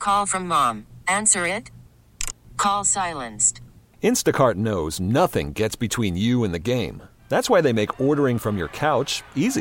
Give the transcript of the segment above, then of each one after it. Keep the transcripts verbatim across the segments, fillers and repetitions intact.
Call from mom. Answer it. Call silenced. Instacart knows nothing gets between you and the game. That's why they make ordering from your couch easy.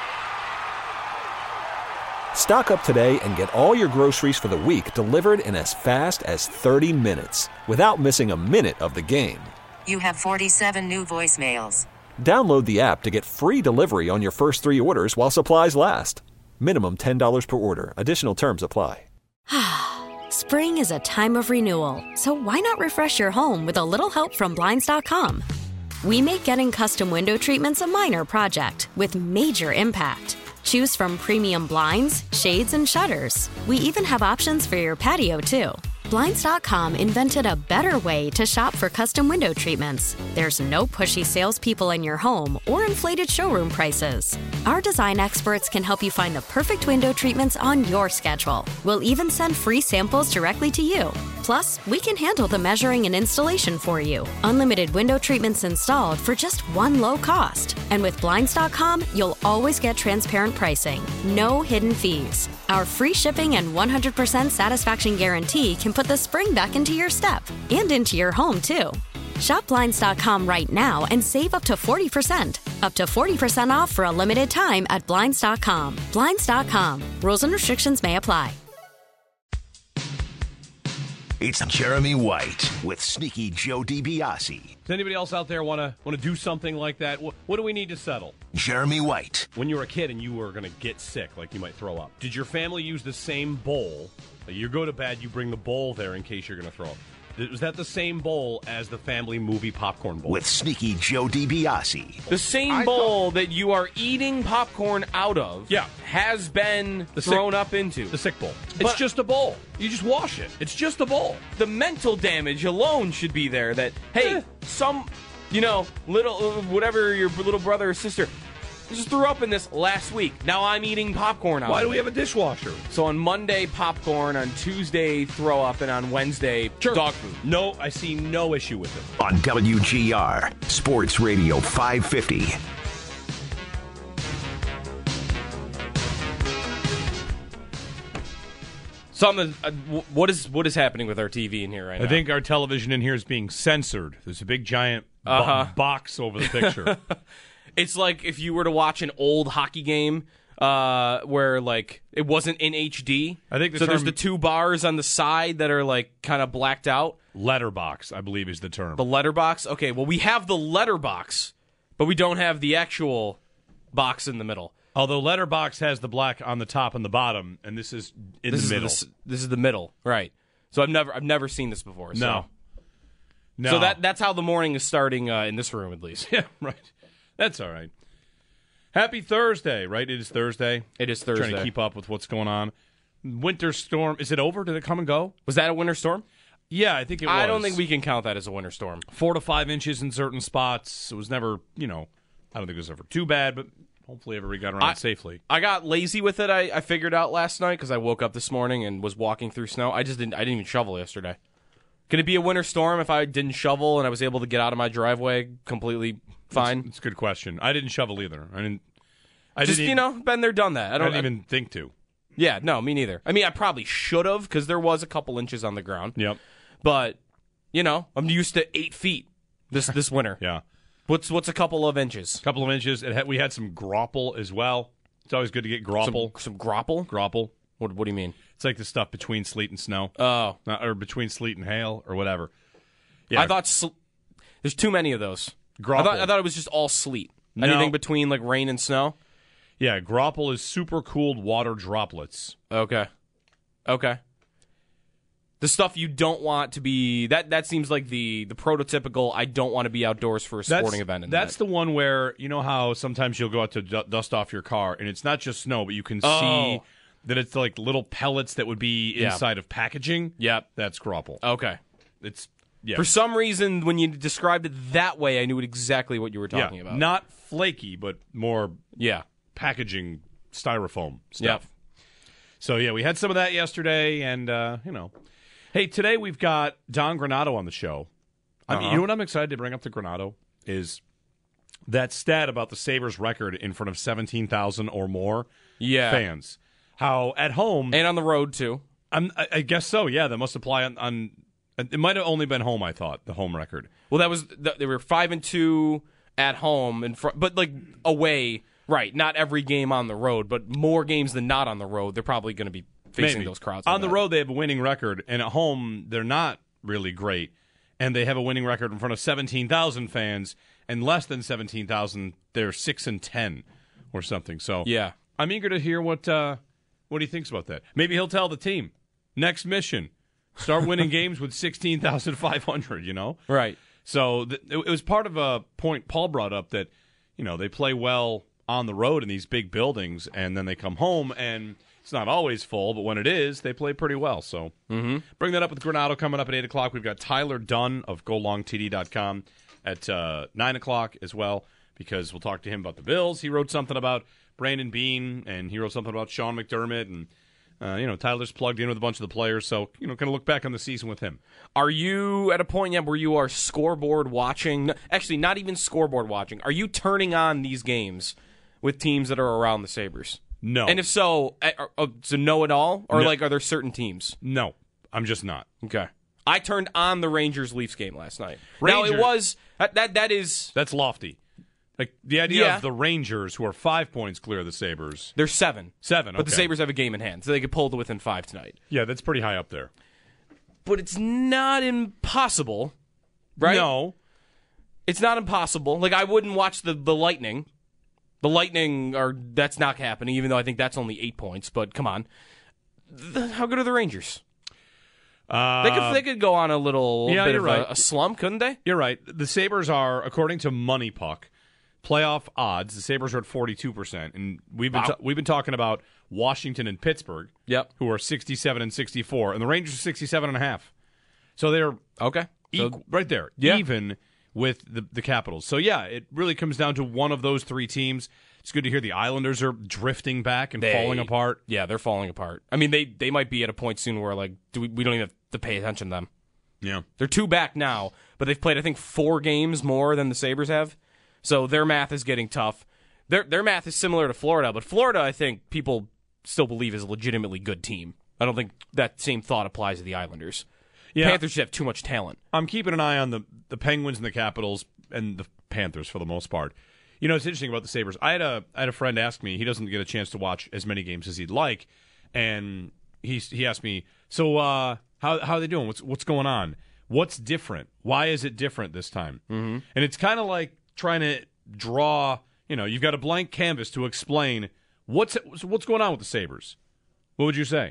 Stock up today and get all your groceries for the week delivered in as fast as thirty minutes without missing a minute of the game. You have forty-seven new voicemails. Download the app to get free delivery on your first three orders while supplies last. Minimum ten dollars per order. Additional terms apply. Spring is a time of renewal, so why not refresh your home with a little help from Blinds dot com? We make getting custom window treatments a minor project with major impact. Choose from premium blinds, shades, and shutters. We even have options for your patio, too. Blinds dot com invented a better way to shop for custom window treatments. There's no pushy salespeople in your home or inflated showroom prices. Our design experts can help you find the perfect window treatments on your schedule. We'll even send free samples directly to you. Plus, we can handle the measuring and installation for you. Unlimited window treatments installed for just one low cost. And with Blinds dot com, you'll always get transparent pricing. No hidden fees. Our free shipping and one hundred percent satisfaction guarantee can put the spring back into your step and into your home, too. Shop Blinds dot com right now and save up to forty percent. Up to forty percent off for a limited time at Blinds dot com. Blinds dot com. Rules and restrictions may apply. It's Jeremy White with Sneaky Joe DiBiase. Does anybody else out there want to want to do something like that? What, what do we need to settle? Jeremy White. When you were a kid and you were going to get sick, like you might throw up, did your family use the same bowl? Like you go to bed, you bring the bowl there in case you're going to throw up. Was that the same bowl as the family movie popcorn bowl? With Sneaky Joe DiBiase. The same I bowl thought- that you are eating popcorn out of Yeah. has been The thrown sick- up into. The sick bowl. But- It's just a bowl. You just wash it. It's just a bowl. The mental damage alone should be there that, hey, Eh. some, you know, little, uh, whatever your little brother or sister just threw up in this last week. Now I'm eating popcorn out Why of do we it. have a dishwasher? So on Monday, popcorn. On Tuesday, throw up. And on Wednesday, dog food. No, I see no issue with it. On W G R, Sports Radio five fifty. Something. Uh, w- what is what is happening with our T V in here right now? I think our television in here is being censored. There's a big giant bo- Uh-huh. box over the picture. It's like if you were to watch an old hockey game uh, where, like, it wasn't in H D. I think the so. There's term- the two bars on the side that are, like, kind of blacked out. Letterbox, I believe, is the term. The letterbox? Okay, well, we have the letterbox, but we don't have the actual box in the middle. Although Letterbox has the black on the top and the bottom, and this is in This the is middle. The, this is the middle, right? So I've never I've never seen this before. So. No. No. So that that's how the morning is starting uh, in this room, at least. Yeah, right. That's all right. Happy Thursday, right? It is Thursday. It is Trying Thursday. to keep up with what's going on. Winter storm, is it over? Did it come and go? Was that a winter storm? Yeah, I think it was. I don't think we can count that as a winter storm. Four to five inches in certain spots. It was never, you know, I don't think it was ever too bad, but hopefully everybody got around I- safely. I got lazy with it. I, I figured out last night because I woke up this morning and was walking through snow. I just didn't. I didn't even shovel yesterday. Can it be a winter storm if I didn't shovel and I was able to get out of my driveway completely fine? It's, it's a good question. I didn't shovel either. I didn't. I just didn't you know, been there, done that. I I don't didn't even think to. Yeah, no, me neither. I mean, I probably should have because there was a couple inches on the ground. Yep. But you know, I'm used to eight feet this this winter. Yeah. What's what's a couple of inches? A couple of inches. It had, we had some grapple as well. It's always good to get grapple. Some, some grapple? Grapple. What what do you mean? It's like the stuff between sleet and snow. Oh, Not- or between sleet and hail or whatever. Yeah. I thought sl- there's too many of those. I grapple. thought, I thought it was just all sleet. No. Anything between like rain and snow? Yeah, grapple is super cooled water droplets. Okay. Okay. The stuff you don't want to be that that seems like the the prototypical I don't want to be outdoors for a sporting that's, event. In That's that. the one where, you know how sometimes you'll go out to du- dust off your car, and it's not just snow, but you can Oh. see that it's like little pellets that would be Yeah. inside of packaging. Yep. That's grapple. Okay. It's, yeah. For some reason, when you described it that way, I knew exactly what you were talking yeah. about. Not flaky, but more yeah. packaging styrofoam Yep. stuff. So, yeah, we had some of that yesterday, and, uh, you know. Hey, today we've got Don Granato on the show. I mean, Uh-huh. you know what I'm excited to bring up to Granato is that stat about the Sabres record in front of seventeen thousand or more Yeah. fans. How at home, And on the road too. I'm, I, I guess so. Yeah, that must apply on, on. It might have only been home. I thought the home record. Well, that was they were five and two at home, and fr- but like away, right? Not every game on the road, but more games than not on the road. They're probably going to be facing Maybe. those crowds on the that. road. They have a winning record, and at home they're not really great. And they have a winning record in front of seventeen thousand fans, and less than seventeen thousand, they're six and ten or something. So yeah, I'm eager to hear what uh, what he thinks about that. Maybe he'll tell the team next mission: start winning games with sixteen thousand five hundred. You know, right? So th- it was part of a point Paul brought up that you know they play well on the road in these big buildings, and then they come home and. It's not always full, but when it is, they play pretty well. So mm-hmm. Bring that up with Granado coming up at eight o'clock. We've got Tyler Dunn of go long t d dot com at uh, nine o'clock as well, because we'll talk to him about the Bills. He wrote something about Brandon Beane, and he wrote something about Sean McDermott. And, uh, you know, Tyler's plugged in with a bunch of the players. So, you know, kind of look back on the season with him. Are you at a point yet where you are scoreboard watching? Actually, not even scoreboard watching. Are you turning on these games with teams that are around the Sabres? No. And if so, uh, so no at all? Or, no. like, are there certain teams? No. I'm just not. Okay. I turned on the Rangers-Leafs game last night. Rangers, now, it was... That, that That is... That's lofty. Like, the idea Yeah. of the Rangers, who are five points clear of the Sabres. They're seven. Seven, okay. But the Sabres have a game in hand, so they could pull to within five tonight. Yeah, that's pretty high up there. But it's not impossible, right? No. It's not impossible. Like, I wouldn't watch the, the Lightning... The Lightning are that's not happening, even though I think that's only eight points. But come on, the, how good are the Rangers? Uh, they could they could go on a little yeah, bit you're of right. a, a slump, couldn't they? You're right. The Sabres are, according to Money Puck, playoff odds. The Sabres are at forty-two percent, and we've been Wow. ta- we've been talking about Washington and Pittsburgh, Yep. who are sixty-seven and sixty-four, and the Rangers are sixty-seven and a half. So they're Okay, equal, so, right there, yeah. even with the the Capitals. So yeah, it really comes down to one of those three teams. It's good to hear the Islanders are drifting back and They- falling apart. Yeah, they're falling apart. I mean, they they might be at a point soon where like do we, we don't even have to pay attention to them. Yeah, They're two back now, but they've played I think four games more than the Sabres have. So their math is getting tough. Their their math is similar to Florida, but Florida I think people still believe is a legitimately good team. I don't think that same thought applies to the Islanders. yeah. Panthers just have too much talent. I'm keeping an eye on the, the Penguins and the Capitals and the Panthers for the most part. You know, it's interesting about the Sabres. I had a I had a friend ask me. He doesn't get a chance to watch as many games as he'd like, and he he asked me, "So uh, how how are they doing? What's what's going on? What's different? Why is it different this time?" Mm-hmm. And it's kind of like trying to draw. You know, you've got a blank canvas to explain what's what's going on with the Sabres. What would you say?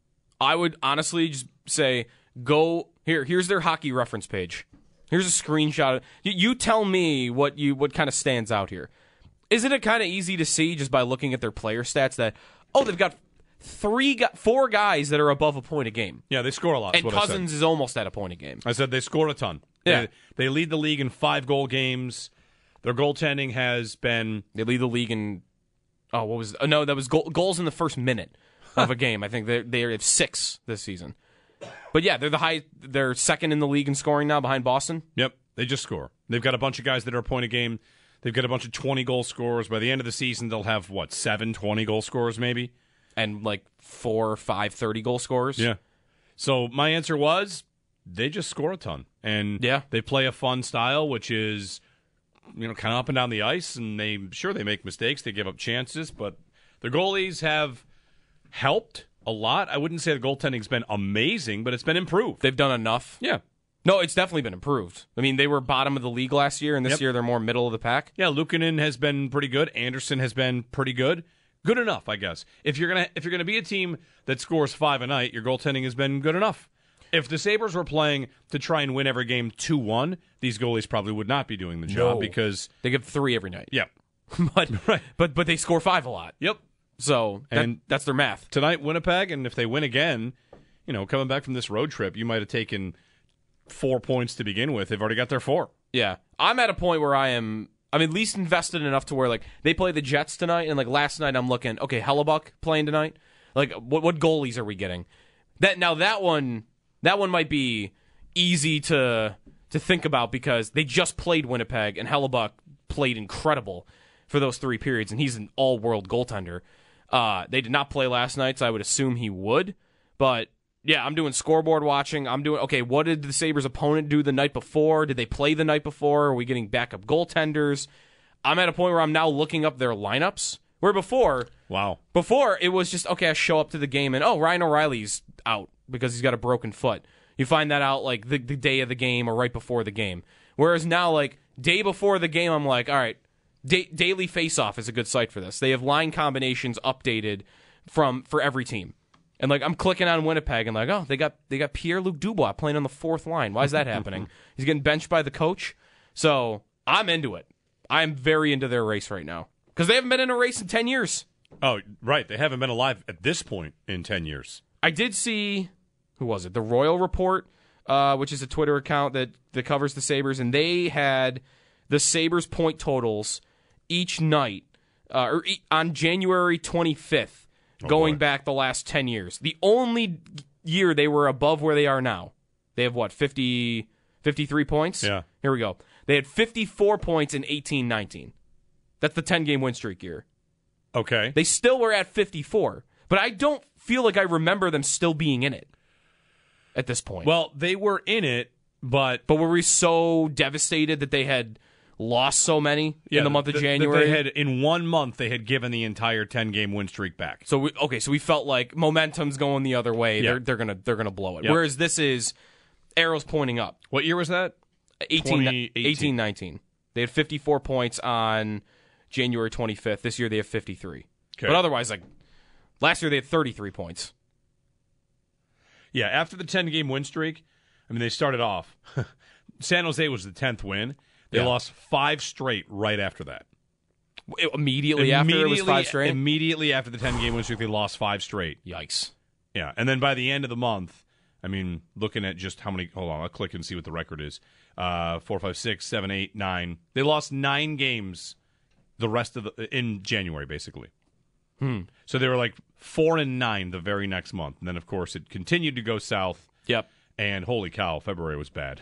I would honestly just say go here. Here's their hockey reference page. Here's a screenshot. You, you tell me what you what kind of stands out here. Isn't it kind of easy to see just by looking at their player stats that oh they've got three gu- four guys that are above a point a game. Yeah, they score a lot. And what Cousins is almost at a point a game. I said they score a ton. Yeah. They, they lead the league in five goal games. Their goaltending has been They lead the league in oh what was oh, no that was goal, goals in the first minute of a game. I think they they have six this season. But yeah, they're the high. They're second in the league in scoring now, behind Boston. Yep, they just score. They've got a bunch of guys that are a point a game. They've got a bunch of twenty-goal scorers. By the end of the season, they'll have, what, seven twenty-goal scorers maybe? And like four or five thirty-goal scorers. Yeah. So my answer was they just score a ton. And Yeah. they play a fun style, which is, you know, kind of up and down the ice. And they, sure, they make mistakes. They give up chances. But their goalies have helped a lot. I wouldn't say the goaltending's been amazing, but it's been improved. They've done enough. Yeah. No, it's definitely been improved. I mean, they were bottom of the league last year, and this Yep. year they're more middle of the pack. Yeah, Luukkonen has been pretty good. Anderson has been pretty good. Good enough, I guess. If you're gonna if you're gonna be a team that scores five a night, your goaltending has been good enough. If the Sabres were playing to try and win every game two one, these goalies probably would not be doing the job No. because They give three every night. yeah. but, Right. but but they score five a lot. Yep. So that, And- that's their math. Tonight, Winnipeg, and if they win again, you know, coming back from this road trip, you might have taken four points to begin with. They've already got their four. Yeah. I'm at a point where I am, I'm at least invested enough to where, like, they play the Jets tonight, and, like, last night I'm looking, okay, Hellebuck playing tonight? Like, what what goalies are we getting? That Now, that one, that one might be easy to to think about because they just played Winnipeg, and Hellebuck played incredible for those three periods, and he's an all-world goaltender. Uh, they did not play last night, so I would assume he would, but Yeah, I'm doing scoreboard watching. I'm doing, okay, what did the Sabres' opponent do the night before? Did they play the night before? Are we getting backup goaltenders? I'm at a point where I'm now looking up their lineups. Where before, wow, before it was just, okay, I show up to the game and, oh, Ryan O'Reilly's out because he's got a broken foot. You find that out like the, the day of the game or right before the game. Whereas now, like, day before the game, I'm like, all right, da- Daily Faceoff is a good site for this. They have line combinations updated from for every team. And like I'm clicking on Winnipeg and like, oh, they got they got Pierre-Luc Dubois playing on the fourth line. Why is that happening? He's getting benched by the coach. So I'm into it. I'm very into their race right now because they haven't been in a race in ten years. Oh, right. They haven't been alive at this point in ten years. I did see, who was it? The Royal Report, uh, which is a Twitter account that, that covers the Sabres, and they had the Sabres point totals each night uh, or e- on January twenty-fifth. Oh, going boy. back the last ten years. The only year they were above where they are now. They have, what, fifty, fifty-three points? Yeah. Here we go. They had fifty-four points in eighteen nineteen. That's the ten-game win streak year. Okay. They still were at fifty-four, but I don't feel like I remember them still being in it at this point. Well, they were in it, but... But were we so devastated that they had lost so many yeah, in the month of th- January? They had, in one month, they had given the entire ten-game win streak back. So we, okay, so we felt like momentum's going the other way. Yeah. They're they're gonna they're gonna blow it. Yep. Whereas this is arrows pointing up. What year was that? eighteen, eighteen nineteen. They had fifty-four points on January twenty-fifth. This year they have fifty-three. Okay. But otherwise, like last year they had thirty-three points. Yeah, after the ten-game win streak, I mean, they started off. San Jose was the tenth win. They Yeah. lost five straight right after that. Immediately, after it was five straight? Immediately after the ten-game win streak, they lost five straight. Yikes. Yeah, and then by the end of the month, I mean, looking at just how many... Hold on, I'll click and see what the record is. Uh, four, five, six, seven, eight, nine. They lost nine games the rest of the... in January, basically. Hmm. So they were like four and nine the very next month. And then, of course, it continued to go south. Yep. And holy cow, February was bad.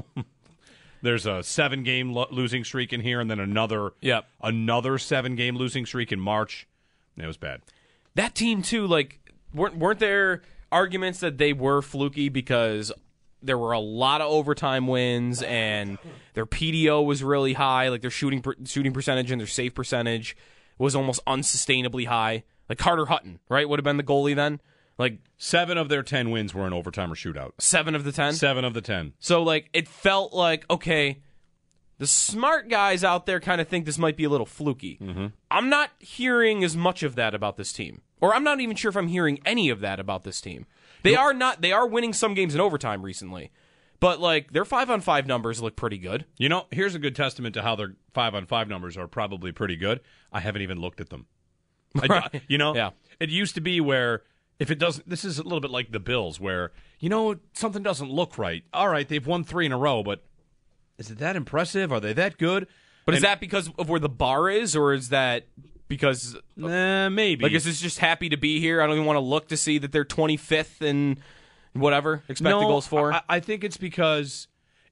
There's a seven-game lo- losing streak in here, and then another Yep. another seven-game losing streak in March. It was bad. That team, too, like, weren't, weren't there arguments that they were fluky because there were a lot of overtime wins and their P D O was really high, like their shooting per- shooting percentage and their save percentage was almost unsustainably high. Like Carter Hutton, right, would have been the goalie then. Like Seven of their ten wins were in overtime or shootout. seven of the ten? Seven of the ten. So, like, it felt like, okay, the smart guys out there kind of think this might be a little fluky. Mm-hmm. I'm not hearing as much of that about this team. Or I'm not even sure if I'm hearing any of that about this team. They are not. They are winning some games in overtime recently. But, like, their five-on-five numbers look pretty good. You know, here's a good testament to how their five-on-five numbers are probably pretty good. I haven't even looked at them. I, Right. you know, Yeah. It used to be where if it doesn't, this is a little bit like the Bills, where, you know, something doesn't look right. All right, they've won three in a row, but is it that impressive? Are they that good? But And- is that because of where the bar is, or is that because, Uh, maybe. like, is this just happy to be here? I don't even want to look to see that they're twenty-fifth and whatever expected no, goals for. I, I think it's because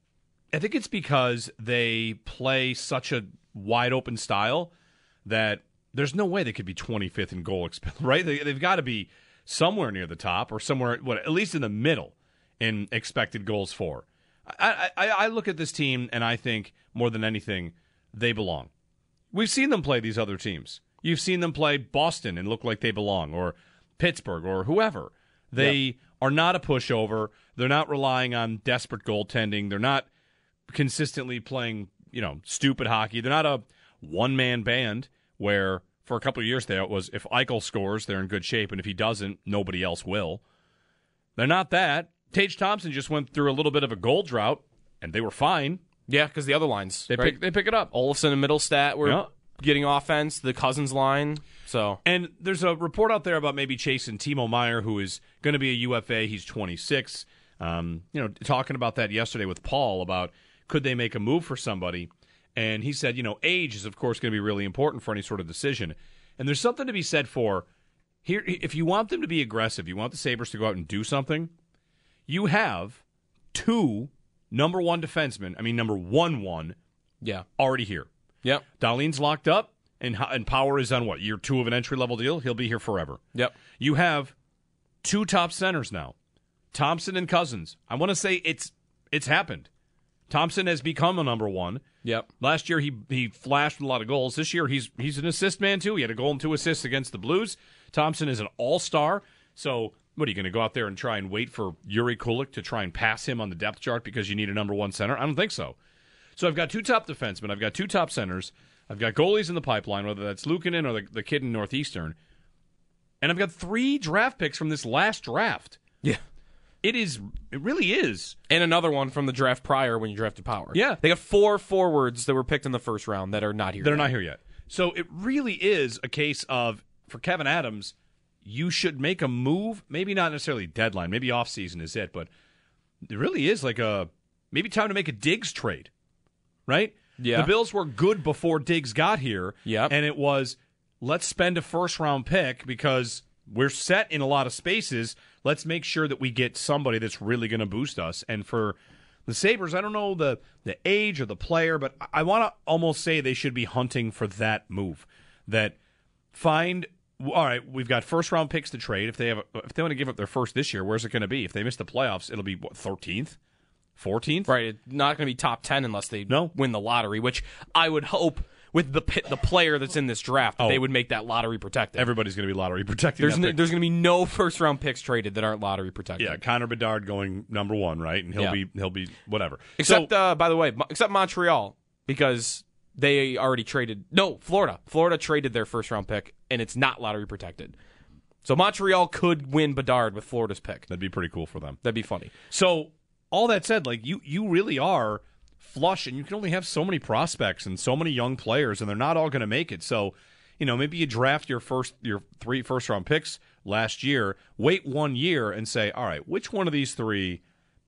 I think it's because they play such a wide open style that there's no way they could be twenty-fifth in goal expected, right? They, they've got to be somewhere near the top or somewhere, what, at least in the middle in expected goals for. I, I, I look at this team and I think more than anything, they belong. We've seen them play these other teams. You've seen them play Boston and look like they belong, or Pittsburgh, or whoever. They yep. are not a pushover. They're not relying on desperate goaltending. They're not consistently playing, you know, stupid hockey. They're not a one-man band where for a couple of years there it was if Eichel scores, they're in good shape, and if he doesn't, nobody else will. They're not that. Tage Thompson just went through a little bit of a goal drought, and they were fine. Yeah, because the other lines. They, right? pick, they pick it up. Olofsson and Middlestat were yeah. getting offense, the Cousins line. So And there's a report out there about maybe chasing Timo Meier, who is going to be a U F A. He's twenty-six. Um, you know, talking about that yesterday with Paul about could they make a move for somebody. And he said, you know, age is, of course, going to be really important for any sort of decision. And there's something to be said for, here. If you want them to be aggressive, you want the Sabres to go out and do something, you have two number one defensemen, I mean, number one one, yeah, already here. Yep. Dahlin's locked up, and and Power is on what, year two of an entry-level deal? He'll be here forever. Yep. You have two top centers now. Thompson and Cousins. I want to say it's it's happened. Thompson has become a number one. Yep. Last year he he flashed with a lot of goals. This year he's he's an assist man too. He had a goal and two assists against the Blues. Thompson is an all-star. So what, are you going to go out there and try and wait for Yuri Kulik to try and pass him on the depth chart because you need a number one center? I don't think so. So I've got two top defensemen. I've got two top centers. I've got goalies in the pipeline, whether that's Luukkonen or the, the kid in Northeastern. And I've got three draft picks from this last draft. Yeah. It is. It really is. And another one from the draft prior when you drafted Power. Yeah. They got four forwards that were picked in the first round that are not here They're yet. not here yet. So it really is a case of, for Kevin Adams, you should make a move. Maybe not necessarily deadline. Maybe offseason is it. But it really is like a, maybe time to make a Diggs trade. Right? Yeah. The Bills were good before Diggs got here. Yep. And it was, let's spend a first-round pick because we're set in a lot of spaces. Let's make sure that we get somebody that's really going to boost us. And for the Sabres, I don't know the, the age of the player, but I want to almost say they should be hunting for that move. That find, all right, we've got first-round picks to trade. If they have, if they want to give up their first this year, where's it going to be? If they miss the playoffs, it'll be, what, thirteenth? fourteenth? Right. It's not going to be top ten unless they No. win the lottery, which I would hope with the the player that's in this draft that Oh. they would make that lottery protected. Everybody's going to be lottery protected. There's no, there's going to be no first round picks traded that aren't lottery protected. Yeah, Connor Bedard going number one, right? And he'll Yeah. be he'll be whatever. Except so, uh, by the way, mo- except Montreal because they already traded. No, Florida. Florida traded their first round pick and it's not lottery protected. So Montreal could win Bedard with Florida's pick. that'd be pretty cool for them. That'd be funny. So all that said, like you you really are flush, and you can only have so many prospects and so many young players, and they're not all going to make it. So, you know, maybe you draft your first your three first round picks last year, wait one year, and say, all right, which one of these three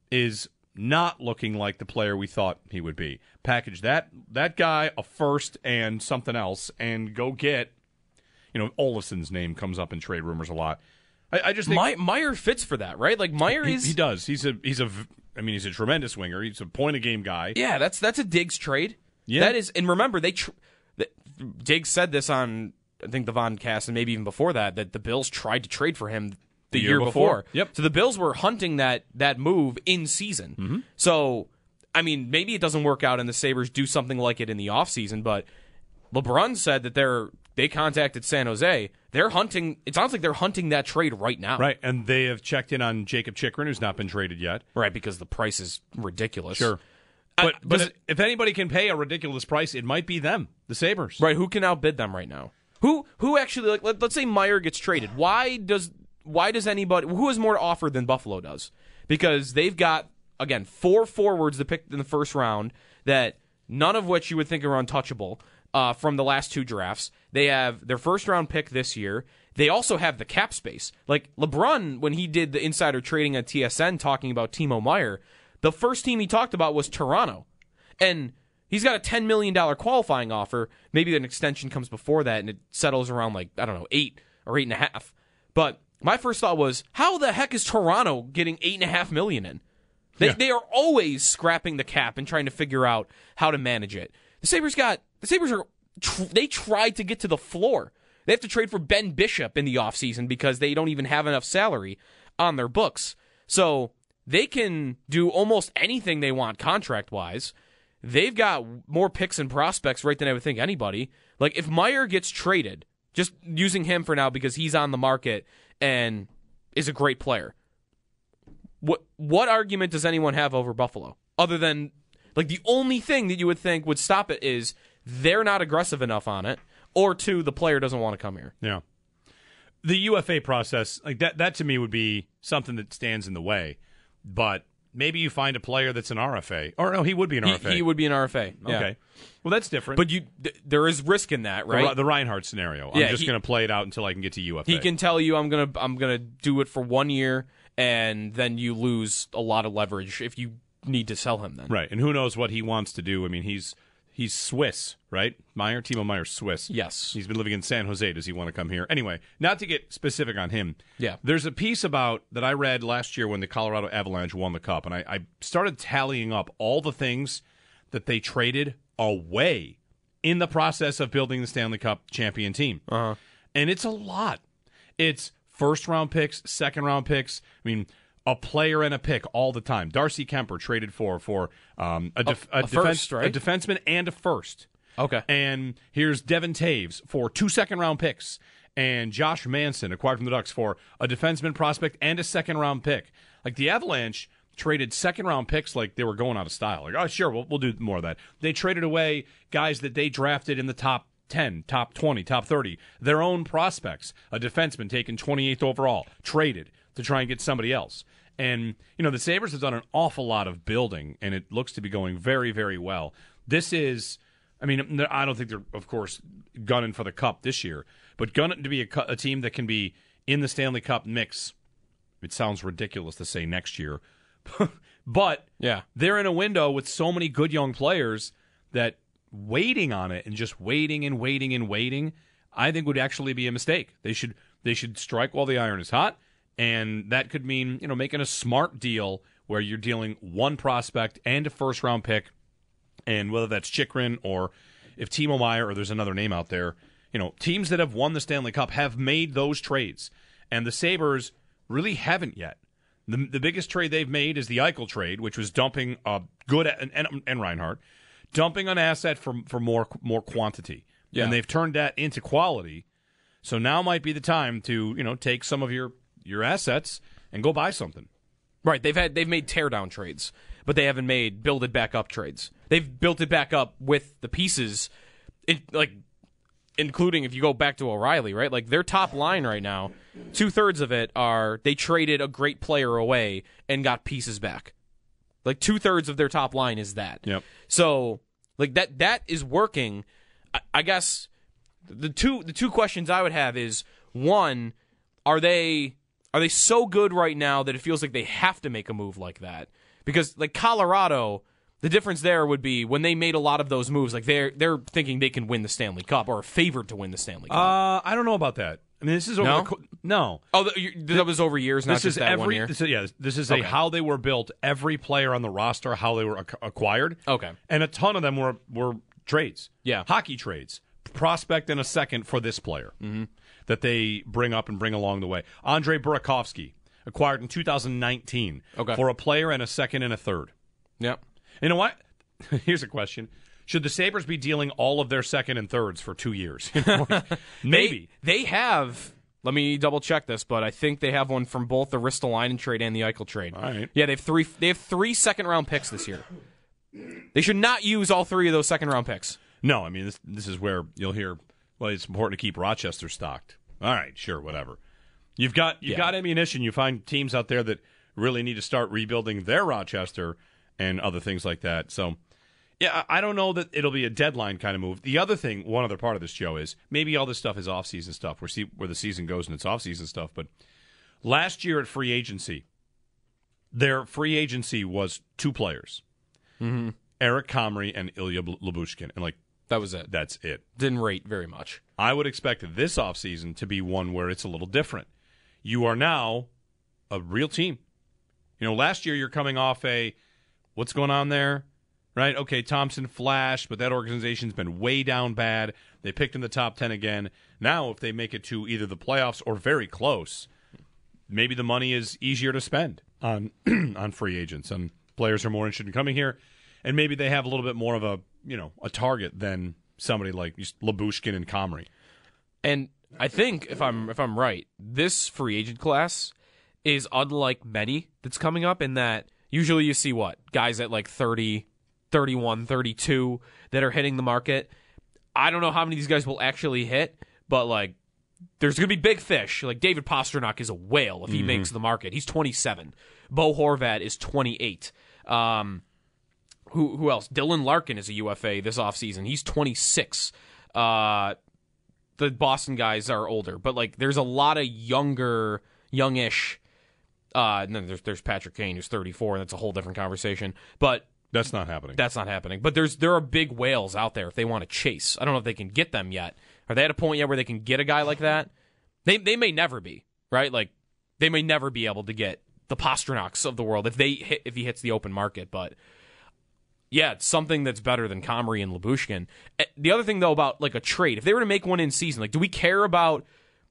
is not looking like the player we thought he would be? Package that that guy a first and something else, and go get. You know, Olafson's name comes up in trade rumors a lot. I, I just think My, Meyer fits for that, right? Like Meyer he, is. he does. He's a he's a. I mean, he's a tremendous winger. He's a point a game guy. Yeah, that's that's a Diggs trade. Yeah. That is, and remember they tr- the, Diggs said this on I think the Von cast and maybe even before that that the Bills tried to trade for him the, The year, year before. before. Yep. So the Bills were hunting that that move in season. Mm-hmm. So I mean, maybe it doesn't work out and the Sabres do something like it in the offseason, but LeBron said that they're they contacted San Jose. They're hunting. It sounds like they're hunting that trade right now. Right, and they have checked in on Jacob Chikrin, who's not been traded yet. Right, because the price is ridiculous. Sure. I- But, but does it- if anybody can pay a ridiculous price, it might be them, the Sabres. Right, who can outbid them right now? Who who actually like let, let's say Meyer gets traded. Why does why does anybody who has more to offer than Buffalo does? Because they've got again four forwards that picked in the first round that none of which you would think are untouchable uh, from the last two drafts. They have their first round pick this year. They also have the cap space. Like LeBron, when he did the insider trading at T S N talking about Timo Meyer, the first team he talked about was Toronto. And he's got a ten million dollars qualifying offer. Maybe an extension comes before that and it settles around like, I don't know, eight or eight and a half. But my first thought was, how the heck is Toronto getting eight and a half million in? They Yeah. they are always scrapping the cap and trying to figure out how to manage it. The Sabres got the Sabres are tr- they tried to get to the floor. They have to trade for Ben Bishop in the offseason because they don't even have enough salary on their books. So they can do almost anything they want contract-wise. They've got more picks and prospects right than I would think anybody. Like, if Meyer gets traded, just using him for now because he's on the market and is a great player, what what argument does anyone have over Buffalo? Other than, like, the only thing that you would think would stop it is they're not aggressive enough on it, or two, the player doesn't want to come here. Yeah. The U F A process, like that, that to me would be something that stands in the way. But maybe you find a player that's an R F A. Or no, he would be an He, R F A. he would be an R F A. Yeah. Okay. Well, that's different. But you, th- there is risk in that, the, right? Ri- the Reinhardt scenario. I'm Yeah, just he- going to play it out until I can get to U F A. He can tell you, I'm gonna, I'm gonna do it for one year, and then you lose a lot of leverage if you need to sell him. Then, Right, and who knows what he wants to do. I mean, he's he's Swiss, right? Meyer, Timo Meyer's Swiss. Yes. He's been living in San Jose. Does he want to come here? Anyway, not to get specific on him. Yeah. There's a piece about that I read last year when the Colorado Avalanche won the Cup, and I, I started tallying up all the things that they traded away in the process of building the Stanley Cup champion team. Uh-huh. And it's a lot. It's first-round picks, second-round picks. I mean, a player and a pick all the time. Darcy Kemper traded for for um, a, def- a, a, a defense, first, right? a defenseman and a first. Okay. And here's Devin Taves for two second-round picks. And Josh Manson, acquired from the Ducks, for a defenseman prospect and a second-round pick. Like, the Avalanche traded second-round picks like they were going out of style. Like, oh, sure, we'll, we'll do more of that. They traded away guys that they drafted in the top ten, top twenty, top thirty. Their own prospects. A defenseman taken twenty-eighth overall, traded to try and get somebody else. And, you know, the Sabres have done an awful lot of building, and it looks to be going very, very well. This is... I mean, I don't think they're, of course, gunning for the Cup this year, but gunning to be a, a team that can be in the Stanley Cup mix. It sounds ridiculous to say next year, but yeah, they're in a window with so many good young players that waiting on it and just waiting and waiting and waiting, I think would actually be a mistake. They should they should strike while the iron is hot, and that could mean, you know, making a smart deal where you're dealing one prospect and a first round pick. And whether that's Chychrun or if Timo Meier or there's another name out there, you know, teams that have won the Stanley Cup have made those trades. And the Sabres really haven't yet. The, the biggest trade they've made is the Eichel trade, which was dumping a good, and, and, and Reinhart, dumping an asset for, for more more quantity. Yeah. And they've turned that into quality. So now might be the time to, you know, take some of your, your assets and go buy something. Right, they've had they've made teardown trades, but they haven't made build it back up trades. They've built it back up with the pieces, it, like including if you go back to O'Reilly, right? Like their top line right now, two thirds of it are they traded a great player away and got pieces back. Like two thirds of their top line is that. Yep. So like that that is working. I, I guess the two the two questions I would have is one, are they Are they so good right now that it feels like they have to make a move like that? Because, like, Colorado, the difference there would be when they made a lot of those moves, like, they're they're thinking they can win the Stanley Cup or are favored to win the Stanley Cup. Uh, I don't know about that. I mean, this is over No? the co- no. Oh, th- you- that was over years, not This just is that every one year? This is, yeah, this is Okay. a how they were built. Every player on the roster, how they were ac- acquired. Okay. And a ton of them were were trades. Yeah. Hockey trades. Prospect and a second for this player mm-hmm. that they bring up and bring along the way. Andre Burakovsky, acquired in two thousand nineteen Okay. for a player and a second and a third. Yep. You know what? Here's a question. Should the Sabres be dealing all of their second and thirds for two years? You know, like, maybe. They, they have, let me double check this, but I think they have one from both the Ristolainen trade and the Eichel trade. All right. Yeah, they have three They have three second-round picks this year. They should not use all three of those second-round picks. No, I mean, this, this is where you'll hear, well, it's important to keep Rochester stocked. All right, sure, whatever. You've got you've Yeah. got ammunition. You find teams out there that really need to start rebuilding their Rochester and other things like that. So, yeah, I I don't know that it'll be a deadline kind of move. The other thing, one other part of this, Joe, is maybe all this stuff is off-season stuff. We'll see where the season goes and it's off-season stuff. But last year at free agency, their free agency was two players, Mm-hmm. Eric Comrie and Ilya Lyubushkin. And, like, That was it. that's it. Didn't rate very much. I would expect this offseason to be one where it's a little different. You are now a real team. You know, last year you're coming off a, what's going on there? Right? Okay, Thompson flashed, but that organization's been way down bad. They picked in the top ten again. Now, if they make it to either the playoffs or very close, maybe the money is easier to spend on on free agents. And players are more interested in coming here. And maybe they have a little bit more of a, you know, a target than somebody like Lyubushkin and Comrie. And I think, if I'm if I'm right, this free agent class is unlike many that's coming up in that usually you see what? Guys at like thirty, thirty-one, thirty-two that are hitting the market. I don't know how many of these guys will actually hit, but like there's going to be big fish. Like David Pastrnak is a whale if he Mm-hmm. makes the market. He's twenty-seven. Bo Horvat is twenty-eight. Um, who who else? Dylan Larkin is a U F A this offseason. He's twenty-six. Uh, the Boston guys are older, but like there's a lot of younger, youngish. Uh, and then there's there's Patrick Kane who's thirty-four, and that's a whole different conversation. But That's not happening. that's not happening. But there's there are big whales out there if they want to chase. I don't know if they can get them yet. Are they at a point yet where they can get a guy like that? They they may never be, right? Like they may never be able to get the Pasternaks of the world if they hit, if he hits the open market. But yeah, it's something that's better than Comrie and Lyubushkin. The other thing though about like a trade, if they were to make one in season, like do we care about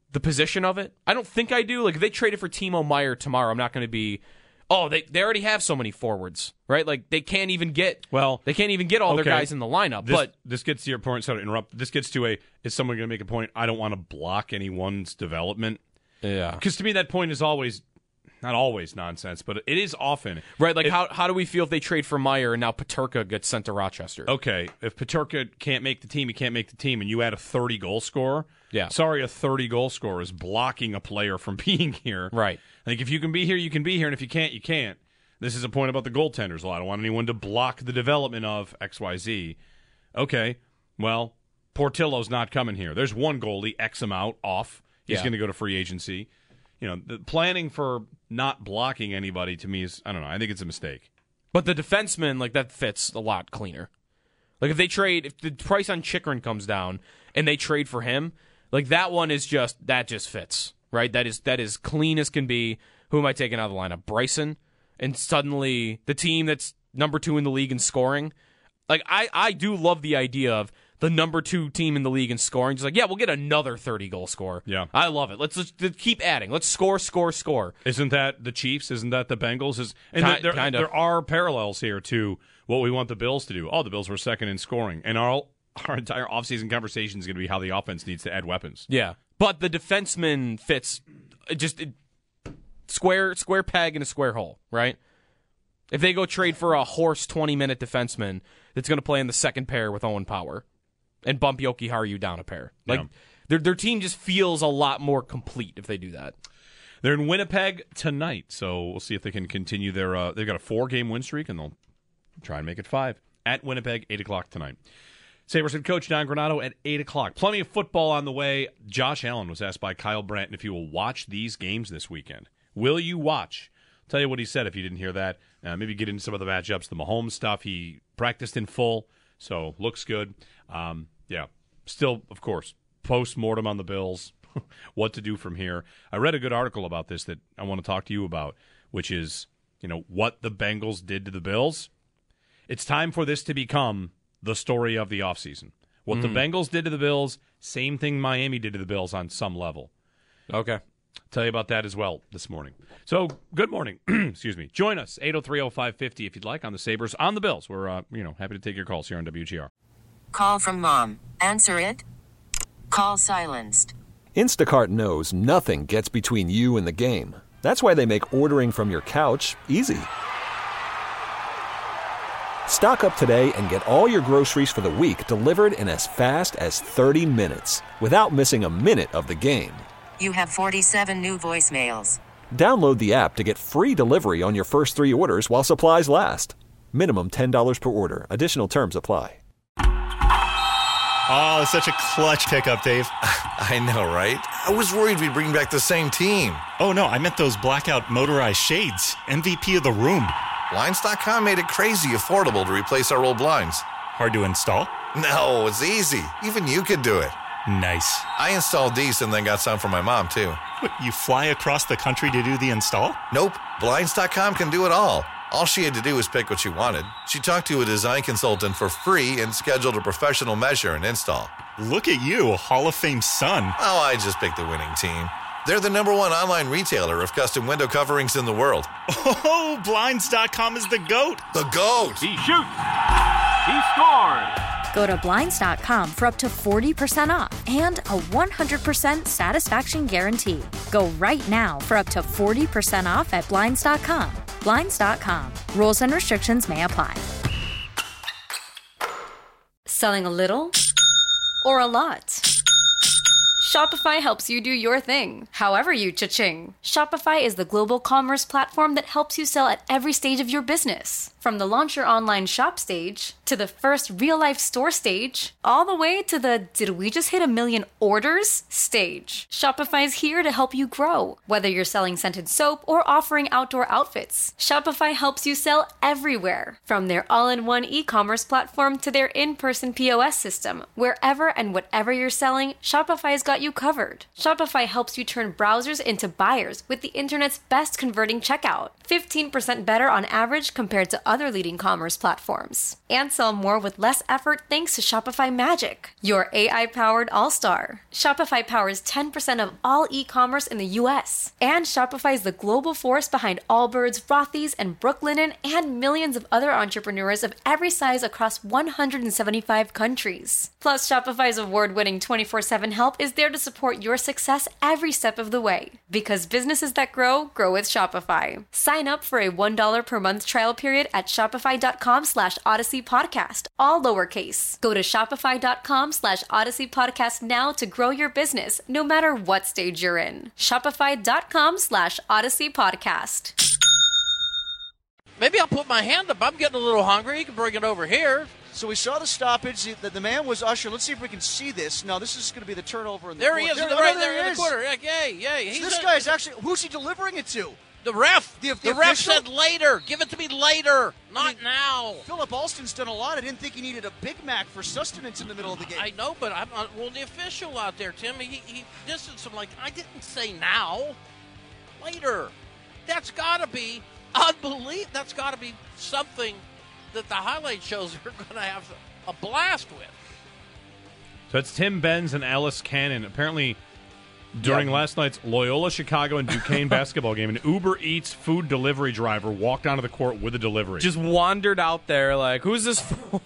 the position of it. I don't think I do. Like, if they traded for Timo Meyer tomorrow, I'm not going to be, oh, they they already have so many forwards, right? Like, they can't even get well, they can't even get all okay. their guys in the lineup. This, but this gets to your point. Sorry to interrupt. This gets to a, is someone going to make a point? I don't want to block anyone's development. Yeah. Because to me, that point is always, not always nonsense, but it is often. Right, like if, how how do we feel if they trade for Meyer and now Peterka gets sent to Rochester? Okay, if Peterka can't make the team, he can't make the team, and you add a thirty-goal scorer, yeah. sorry, a thirty-goal scorer is blocking a player from being here. Right. Like, if you can be here, you can be here, and if you can't, you can't. This is a point about the goaltenders. Well, I don't want anyone to block the development of X Y Z. Okay, well, Portillo's not coming here. There's one goalie, X amount, off. He's Yeah. going to go to free agency. You know, the planning for not blocking anybody, to me, is, I don't know, I think it's a mistake. But the defenseman, like, that fits a lot cleaner. Like, if they trade, if the price on Chychrun comes down and they trade for him, like, that one is just, that just fits, right? That is that is clean as can be. Who am I taking out of the lineup? Bryson? And suddenly, the team that's number two in the league in scoring, like, I, I do love the idea of the number two team in the league in scoring. Just like, yeah, we'll get another thirty-goal scorer. Yeah. I love it. Let's just keep adding. Let's score, score, score. Isn't that the Chiefs? Isn't that the Bengals? Is and Ki- there, kind of. there are parallels here to what we want the Bills to do. Oh, the Bills were second in scoring. And our, our entire offseason conversation is going to be how the offense needs to add weapons. Yeah. But the defenseman fits just it, square square peg in a square hole, right? If they go trade for a horse twenty-minute defenseman that's going to play in the second pair with Owen Power and bump Yoki Haru down a pair. Like, Yeah. their their team just feels a lot more complete if they do that. They're in Winnipeg tonight, so we'll see if they can continue their uh, – they've got a four-game win streak, and they'll try and make it five. At Winnipeg, eight o'clock tonight. Sabres head coach Don Granato at eight o'clock. Plenty of football on the way. Josh Allen was asked by Kyle Brandt if you will watch these games this weekend. Will you watch? I'll tell you what he said if you didn't hear that. Uh, maybe get into some of the matchups, the Mahomes stuff. He practiced in full, so looks good. Um, yeah, still, of course, post-mortem on the Bills, what to do from here. I read a good article about this that I want to talk to you about, which is, you know, what the Bengals did to the Bills. It's time for this to become the story of the offseason. What mm. the Bengals did to the Bills, same thing Miami did to the Bills on some level. Okay. Tell you about that as well this morning. So, good morning. Excuse me. Join us, eight oh three oh five five oh if you'd like, on the Sabres, on the Bills. We're, uh, you know, happy to take your calls here on W G R. Call from mom. Answer it. Call silenced. Instacart knows nothing gets between you and the game. That's why they make ordering from your couch easy. Stock up today and get all your groceries for the week delivered in as fast as thirty minutes without missing a minute of the game. You have forty-seven new voicemails. Download the app to get free delivery on your first three orders while supplies last. Minimum ten dollars per order. Additional terms apply. Oh, such a clutch pickup, Dave. I know, right? I was worried we'd bring back the same team. Oh, no, I meant those blackout motorized shades. M V P of the room. Blinds dot com made it crazy affordable to replace our old blinds. Hard to install? No, it's easy. Even you could do it. Nice. I installed these and then got some for my mom, too. What, you fly across the country to do the install? Nope. Blinds dot com can do it all. All she had to do was pick what she wanted. She talked to a design consultant for free and scheduled a professional measure and install. Look at you, Hall of Fame son. Oh, I just picked the winning team. They're the number one online retailer of custom window coverings in the world. Oh, Blinds dot com is the GOAT. The GOAT! He shoots! He scores! Go to Blinds dot com for up to forty percent off and a one hundred percent satisfaction guarantee. Go right now for up to forty percent off at Blinds dot com. Blinds dot com. Rules and restrictions may apply. Selling a little or a lot? Shopify helps you do your thing, however you cha-ching. Shopify is the global commerce platform that helps you sell at every stage of your business. From the launch your online shop stage, to the first real-life store stage, all the way to the did we just hit a million orders stage. Shopify's here to help you grow. Whether you're selling scented soap or offering outdoor outfits, Shopify helps you sell everywhere. From their all-in-one e-commerce platform to their in-person P O S system, wherever and whatever you're selling, Shopify's got you covered. Shopify helps you turn browsers into buyers with the internet's best converting checkout. fifteen percent better on average compared to other leading commerce platforms. And sell more with less effort thanks to Shopify Magic, your A I-powered all-star. Shopify powers ten percent of all e-commerce in the U S. And Shopify is the global force behind Allbirds, Rothy's, and Brooklinen, and millions of other entrepreneurs of every size across one hundred seventy-five countries. Plus, Shopify's award-winning twenty-four seven help is there to support your success every step of the way. Because businesses that grow, grow with Shopify. Sign up for a one dollar per month trial period at shopify.com slash Odyssey Podcast, all lowercase. Go to shopify.com slash Odyssey Podcast now to grow your business, no matter what stage you're in. Shopify.com slash Odyssey Podcast. Maybe I'll put my hand up. I'm getting a little hungry. You can bring it over here. So we saw the stoppage. The, the man was Usher. Let's see if we can see this. No, this is going to be the turnover in the There corner. he is, there, right oh, there, there in he the is. corner. Yeah, yay, yay. So He's this a- guy is actually, who's he delivering it to? The ref. The, The, the ref official? said later. Give it to me later, not now. Philip Alston's done a lot. I didn't think he needed a Big Mac for sustenance in the middle of the game. I know, but I'm not, well, the official out there, Tim, he, he distanced him like, I didn't say now. Later. That's got to be unbelievable. That's got to be something that the highlight shows are going to have a blast with. So it's Tim Benz and Alice Cannon. Apparently, during Yeah. last night's Loyola Chicago and Duquesne basketball game, an Uber Eats food delivery driver walked onto the court with a delivery. Just wandered out there like, who's this for?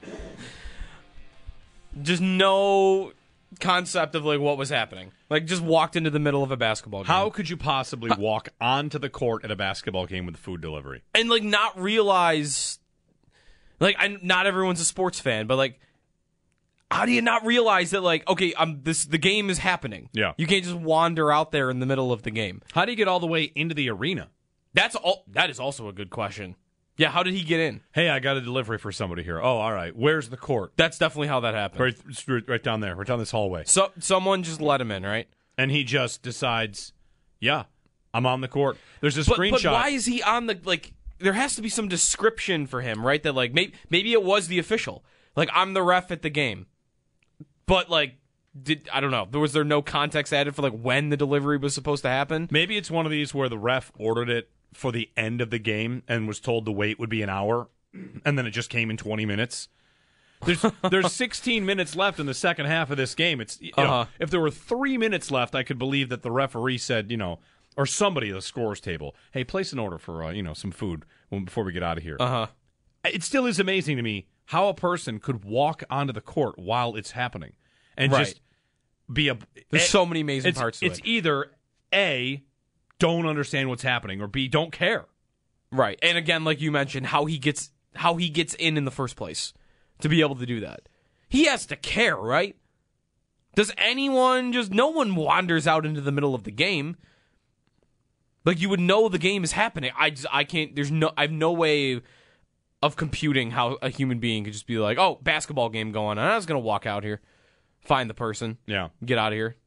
Just no concept of like what was happening. Like just walked into the middle of a basketball game. How could you possibly walk onto the court at a basketball game with a food delivery? And like not realize, like I, not everyone's a sports fan, but like, how do you not realize that like, okay, um, this the game is happening? Yeah. You can't just wander out there in the middle of the game. How do you get all the way into the arena? That's all. That is also a good question. Yeah, how did he get in? Hey, I got a delivery for somebody here. Oh, all right. Where's the court? That's definitely how that happened. Right, it's right down there. Right down this hallway. So someone just let him in, right? And he just decides, yeah, I'm on the court. There's a But, screenshot. but why is he on the like? There has to be some description for him, right? That like maybe maybe it was the official. Like I'm the ref at the game, but like did I don't know? There was there no context added for like when the delivery was supposed to happen? Maybe it's one of these where the ref ordered it for the end of the game and was told the wait would be an hour, and then it just came in twenty minutes. There's there's sixteen minutes left in the second half of this game. It's you know, Uh-huh. if there were three minutes left, I could believe that the referee said, you know, or somebody at the scores table, hey, place an order for uh, you know some food when, before we get out of here. Uh huh. It still is amazing to me how a person could walk onto the court while it's happening and Right. just be a. There's a- so many amazing it's, parts to It's it. either A, don't understand what's happening, or B, don't care. Right. And again, like you mentioned, how he gets how he gets in in the first place to be able to do that. He has to care, right? Does anyone just no one wanders out into the middle of the game? Like you would know the game is happening. I just, I can't there's no I have no way of computing how a human being could just be like, "Oh, basketball game going on. I was going to walk out here, find the person, Yeah. get out of here."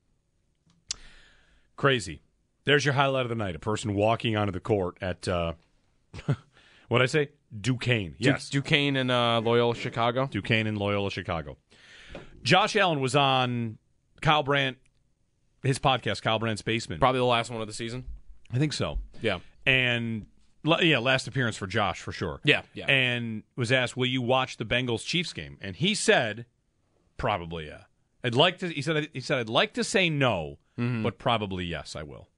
Crazy. There's your highlight of the night. A person walking onto the court at, uh, what did I say? Duquesne. Yes. Du- Duquesne and uh, Loyola Chicago. Duquesne and Loyola Chicago. Josh Allen was on Kyle Brandt, his podcast, Kyle Brandt's Basement. Probably the last one of the season. I think so. Yeah. And, la- yeah, last appearance for Josh, for sure. Yeah, yeah. And was asked, will you watch the Bengals-Chiefs game? And he said, probably, yeah. I'd like to, he said, he said, I'd like to say no, Mhm. but probably yes, I will.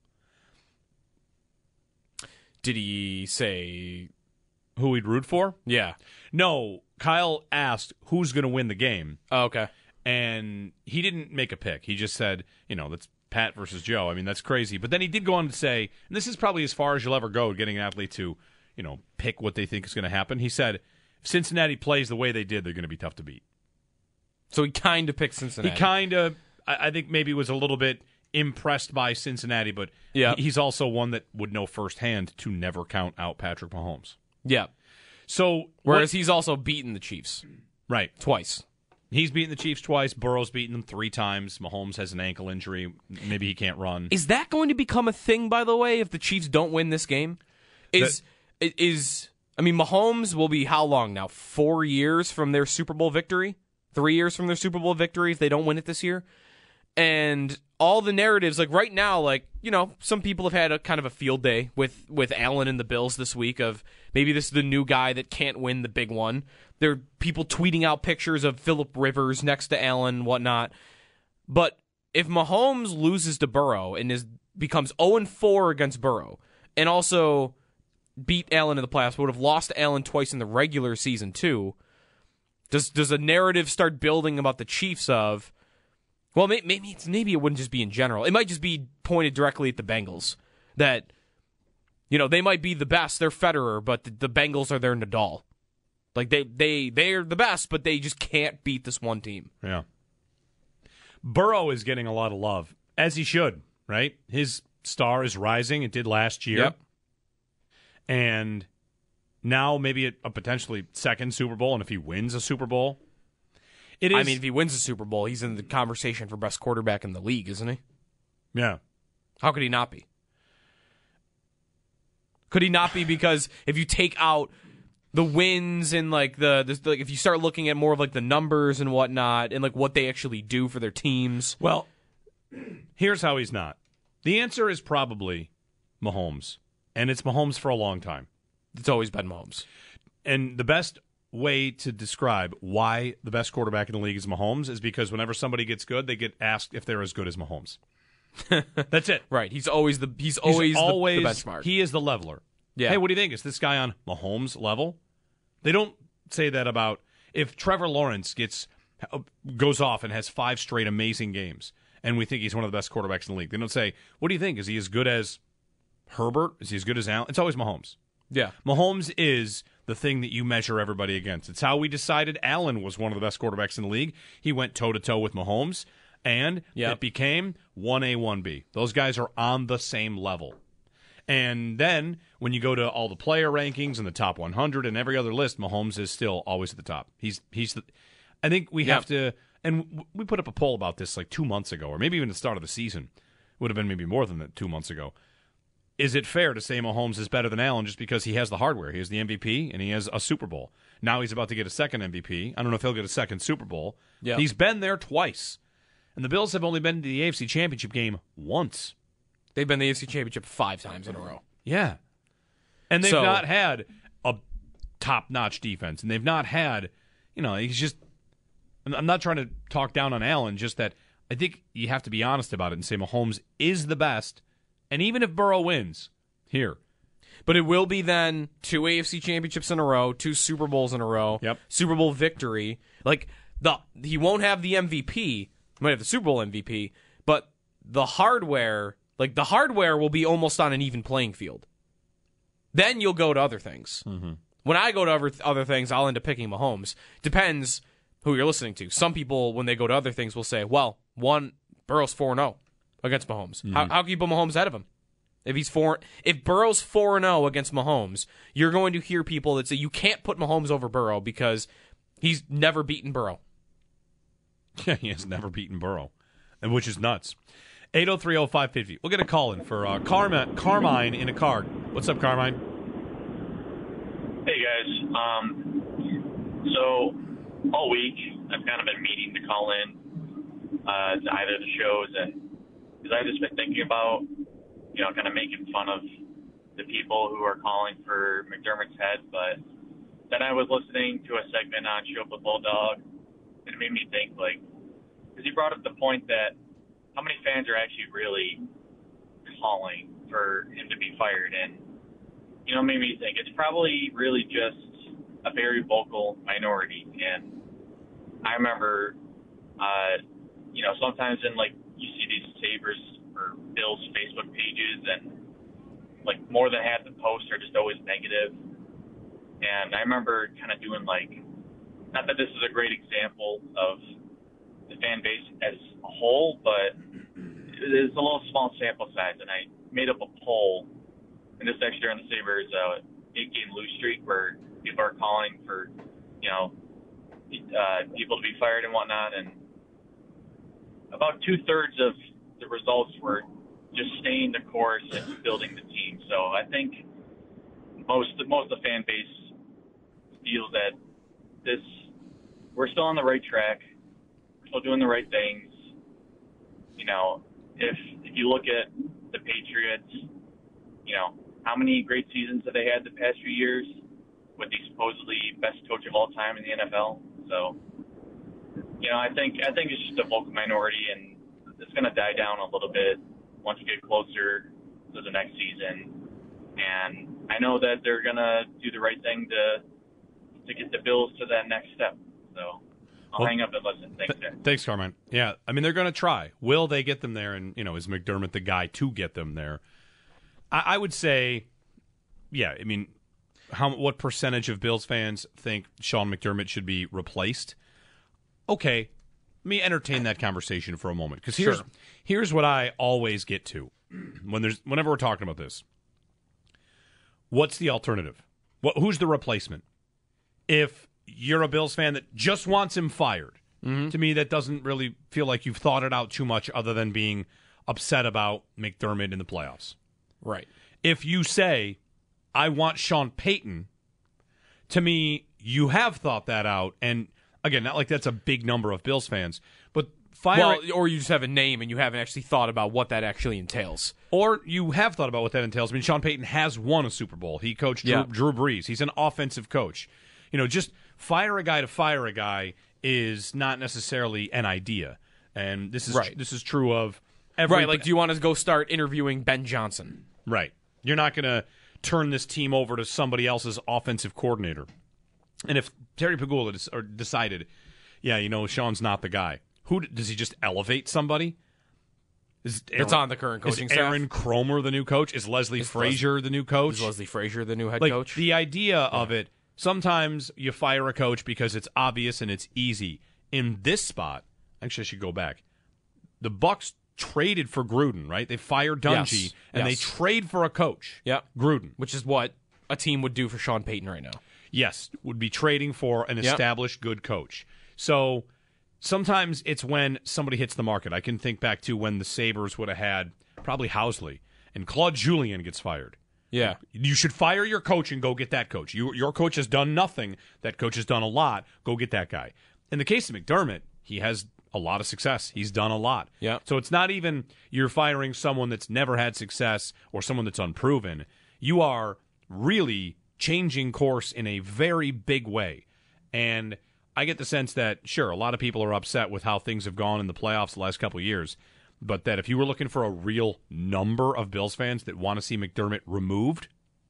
Did he say who he'd root for? Yeah. No, Kyle asked who's going to win the game. Oh, okay. And he didn't make a pick. He just said, you know, that's Pat versus Joe. I mean, that's crazy. But then he did go on to say, and this is probably as far as you'll ever go, getting an athlete to, you know, pick what they think is going to happen. He said, if Cincinnati plays the way they did, they're going to be tough to beat. So he kind of picked Cincinnati. He kind of, I I think maybe was a little bit impressed by Cincinnati, but Yeah. he's also one that would know firsthand to never count out Patrick Mahomes. Yeah. So Whereas what- he's also beaten the Chiefs. Right. Twice. He's beaten the Chiefs twice. Burrow's beaten them three times. Mahomes has an ankle injury. Maybe he can't run. Is that going to become a thing, by the way, if the Chiefs don't win this game? Is it is I mean, Mahomes will be how long now? Four years from their Super Bowl victory? Three years from their Super Bowl victory if they don't win it this year? And all the narratives, like right now, like, you know, some people have had a kind of a field day with, with Allen and the Bills this week of maybe this is the new guy that can't win the big one. There are people tweeting out pictures of Phillip Rivers next to Allen and whatnot. But if Mahomes loses to Burrow and is becomes oh and four against Burrow and also beat Allen in the playoffs, but would have lost to Allen twice in the regular season too, does does a narrative start building about the Chiefs of, well, maybe it's, maybe it wouldn't just be in general. It might just be pointed directly at the Bengals. That, you know, they might be the best. They're Federer, but the, the Bengals are their Nadal. Like, they, they, they're the best, but they just can't beat this one team. Yeah. Burrow is getting a lot of love, as he should, right? His star is rising. It did last year. Yep. And now maybe a, a potentially second Super Bowl, and if he wins a Super Bowl, it is. I mean, if he wins a Super Bowl, he's in the conversation for best quarterback in the league, isn't he? Yeah. How could he not be? Could he not be? Because if you take out the wins and like the, the like, if you start looking at more of like the numbers and whatnot, and like what they actually do for their teams. Well, here's how he's not. The answer is probably Mahomes, and it's Mahomes for a long time. It's always been Mahomes. And the best way to describe why the best quarterback in the league is Mahomes is because whenever somebody gets good, they get asked if they're as good as Mahomes. That's it. Right. He's always the he's always, he's always the, the benchmark. He is the leveler. Yeah. Hey, what do you think? Is this guy on Mahomes' level? They don't say that about if Trevor Lawrence gets goes off and has five straight amazing games, and we think he's one of the best quarterbacks in the league. They don't say, what do you think? Is he as good as Herbert? Is he as good as Allen? It's always Mahomes. Yeah. Mahomes is the thing that you measure everybody against. It's how we decided Allen was one of the best quarterbacks in the league. He went toe-to-toe with Mahomes, and yep. it became one A, one B. Those guys are on the same level. And then when you go to all the player rankings and the top one hundred and every other list, Mahomes is still always at the top. He's he's. The, I think we yep. have to, and we put up a poll about this like two months ago, or maybe even the start of the season. Would have been maybe more than that two months ago. Is it fair to say Mahomes is better than Allen just because he has the hardware? He has the M V P and he has a Super Bowl. Now he's about to get a second M V P. I don't know if he'll get a second Super Bowl. Yep. He's been there twice. And the Bills have only been to the A F C Championship game once. They've been to the A F C Championship five times in a row. Yeah. And they've so, not had a top-notch defense. And they've not had, you know, he's just, I'm not trying to talk down on Allen, just that I think you have to be honest about it and say Mahomes is the best. And even if Burrow wins, here. But it will be then two A F C championships in a row, two Super Bowls in a row, yep. Super Bowl victory. Like, the he won't have the M V P. He might have the Super Bowl M V P, but the hardware, like the hardware will be almost on an even playing field. Then you'll go to other things. Mm-hmm. When I go to other, other things, I'll end up picking Mahomes. Depends who you're listening to. Some people, when they go to other things, will say, well, one, Burrow's four and oh against Mahomes. Mm-hmm. How, how can you put Mahomes ahead of him? If he's four, if Burrow's four and oh against Mahomes, you're going to hear people that say you can't put Mahomes over Burrow because he's never beaten Burrow. Yeah, he has never beaten Burrow, and which is nuts. eight oh three oh five fifty. We'll get a call in for uh, Carmine, Carmine in a card. What's up, Carmine? Hey, guys. Um, so all week I've kind of been meaning to call in uh, to either of the shows, and because I've just been thinking about, you know, kind of making fun of the people who are calling for McDermott's head. But then I was listening to a segment on Show Up with Bulldog, and it made me think, like, because he brought up the point that how many fans are actually really calling for him to be fired? And, you know, it made me think it's probably really just a very vocal minority. And I remember, uh, you know, sometimes in, like, you see these Sabres or Bills Facebook pages, and like more than half the posts are just always negative. And I remember kind of doing like, not that this is a great example of the fan base as a whole, but it's a little small sample size. And I made up a poll, and this actually during the Sabres uh, eight game lose streak where people are calling for, you know, uh, people to be fired and whatnot. And about two thirds of the results were just staying the course and building the team. So I think most most of the fan base feels that this we're still on the right track. We're still doing the right things. you know, if if you look at the Patriots, you know, how many great seasons have they had the past few years with the supposedly best coach of all time in the N F L? So, you know, I think I think it's just a vocal minority, and it's going to die down a little bit once we get closer to the next season. And I know that they're going to do the right thing to to get the Bills to that next step. So I'll well, hang up and listen. Thanks, th- Thanks, Carmine. Yeah, I mean, they're going to try. Will they get them there? And, you know, is McDermott the guy to get them there? I, I would say, yeah, I mean, how what percentage of Bills fans think Sean McDermott should be replaced? Okay, let me entertain that conversation for a moment, because here's Sure. here's what I always get to when there's whenever we're talking about this. What's the alternative? What who's the replacement? If you're a Bills fan that just wants him fired, mm-hmm. to me that doesn't really feel like you've thought it out too much, other than being upset about McDermott in the playoffs. Right. If you say, I want Sean Payton, to me, you have thought that out. And again, not like that's a big number of Bills fans, but fire. Well, or you just have a name and you haven't actually thought about what that actually entails. Or you have thought about what that entails. I mean, Sean Payton has won a Super Bowl. He coached Drew, Yeah. Drew Brees. He's an offensive coach. You know, just fire a guy to fire a guy is not necessarily an idea. And this is Right. this is true of every. Right, like, do you want to go start interviewing Ben Johnson? Right. You're not going to turn this team over to somebody else's offensive coordinator. And if Terry Pegula des- or decided, yeah, you know, Sean's not the guy, who does he just elevate somebody? Is Aaron, That's on the current coaching is staff. Aaron Cromer the new coach? Is Leslie Is Frazier Les- the new coach? Is Leslie Frazier the new head like, coach? The idea of it, sometimes you fire a coach because it's obvious and it's easy. In this spot, actually I should go back. The Bucs traded for Gruden, right? They fired Dungy, Yes. and Yes. they trade for a coach. Yep. Gruden. Which is what a team would do for Sean Payton right now. Yes, would be trading for an Yep. established good coach. So sometimes it's when somebody hits the market. I can think back to when the Sabres would have had probably Housley, and Claude Julien gets fired. Yeah. You should fire your coach and go get that coach. You, your coach has done nothing. That coach has done a lot. Go get that guy. In the case of McDermott, he has a lot of success. He's done a lot. Yeah. So it's not even you're firing someone that's never had success or someone that's unproven. You are really changing course in a very big way. And I get the sense that, sure, a lot of people are upset with how things have gone in the playoffs the last couple of years, but that if you were looking for a real number of Bills fans that want to see McDermott removed,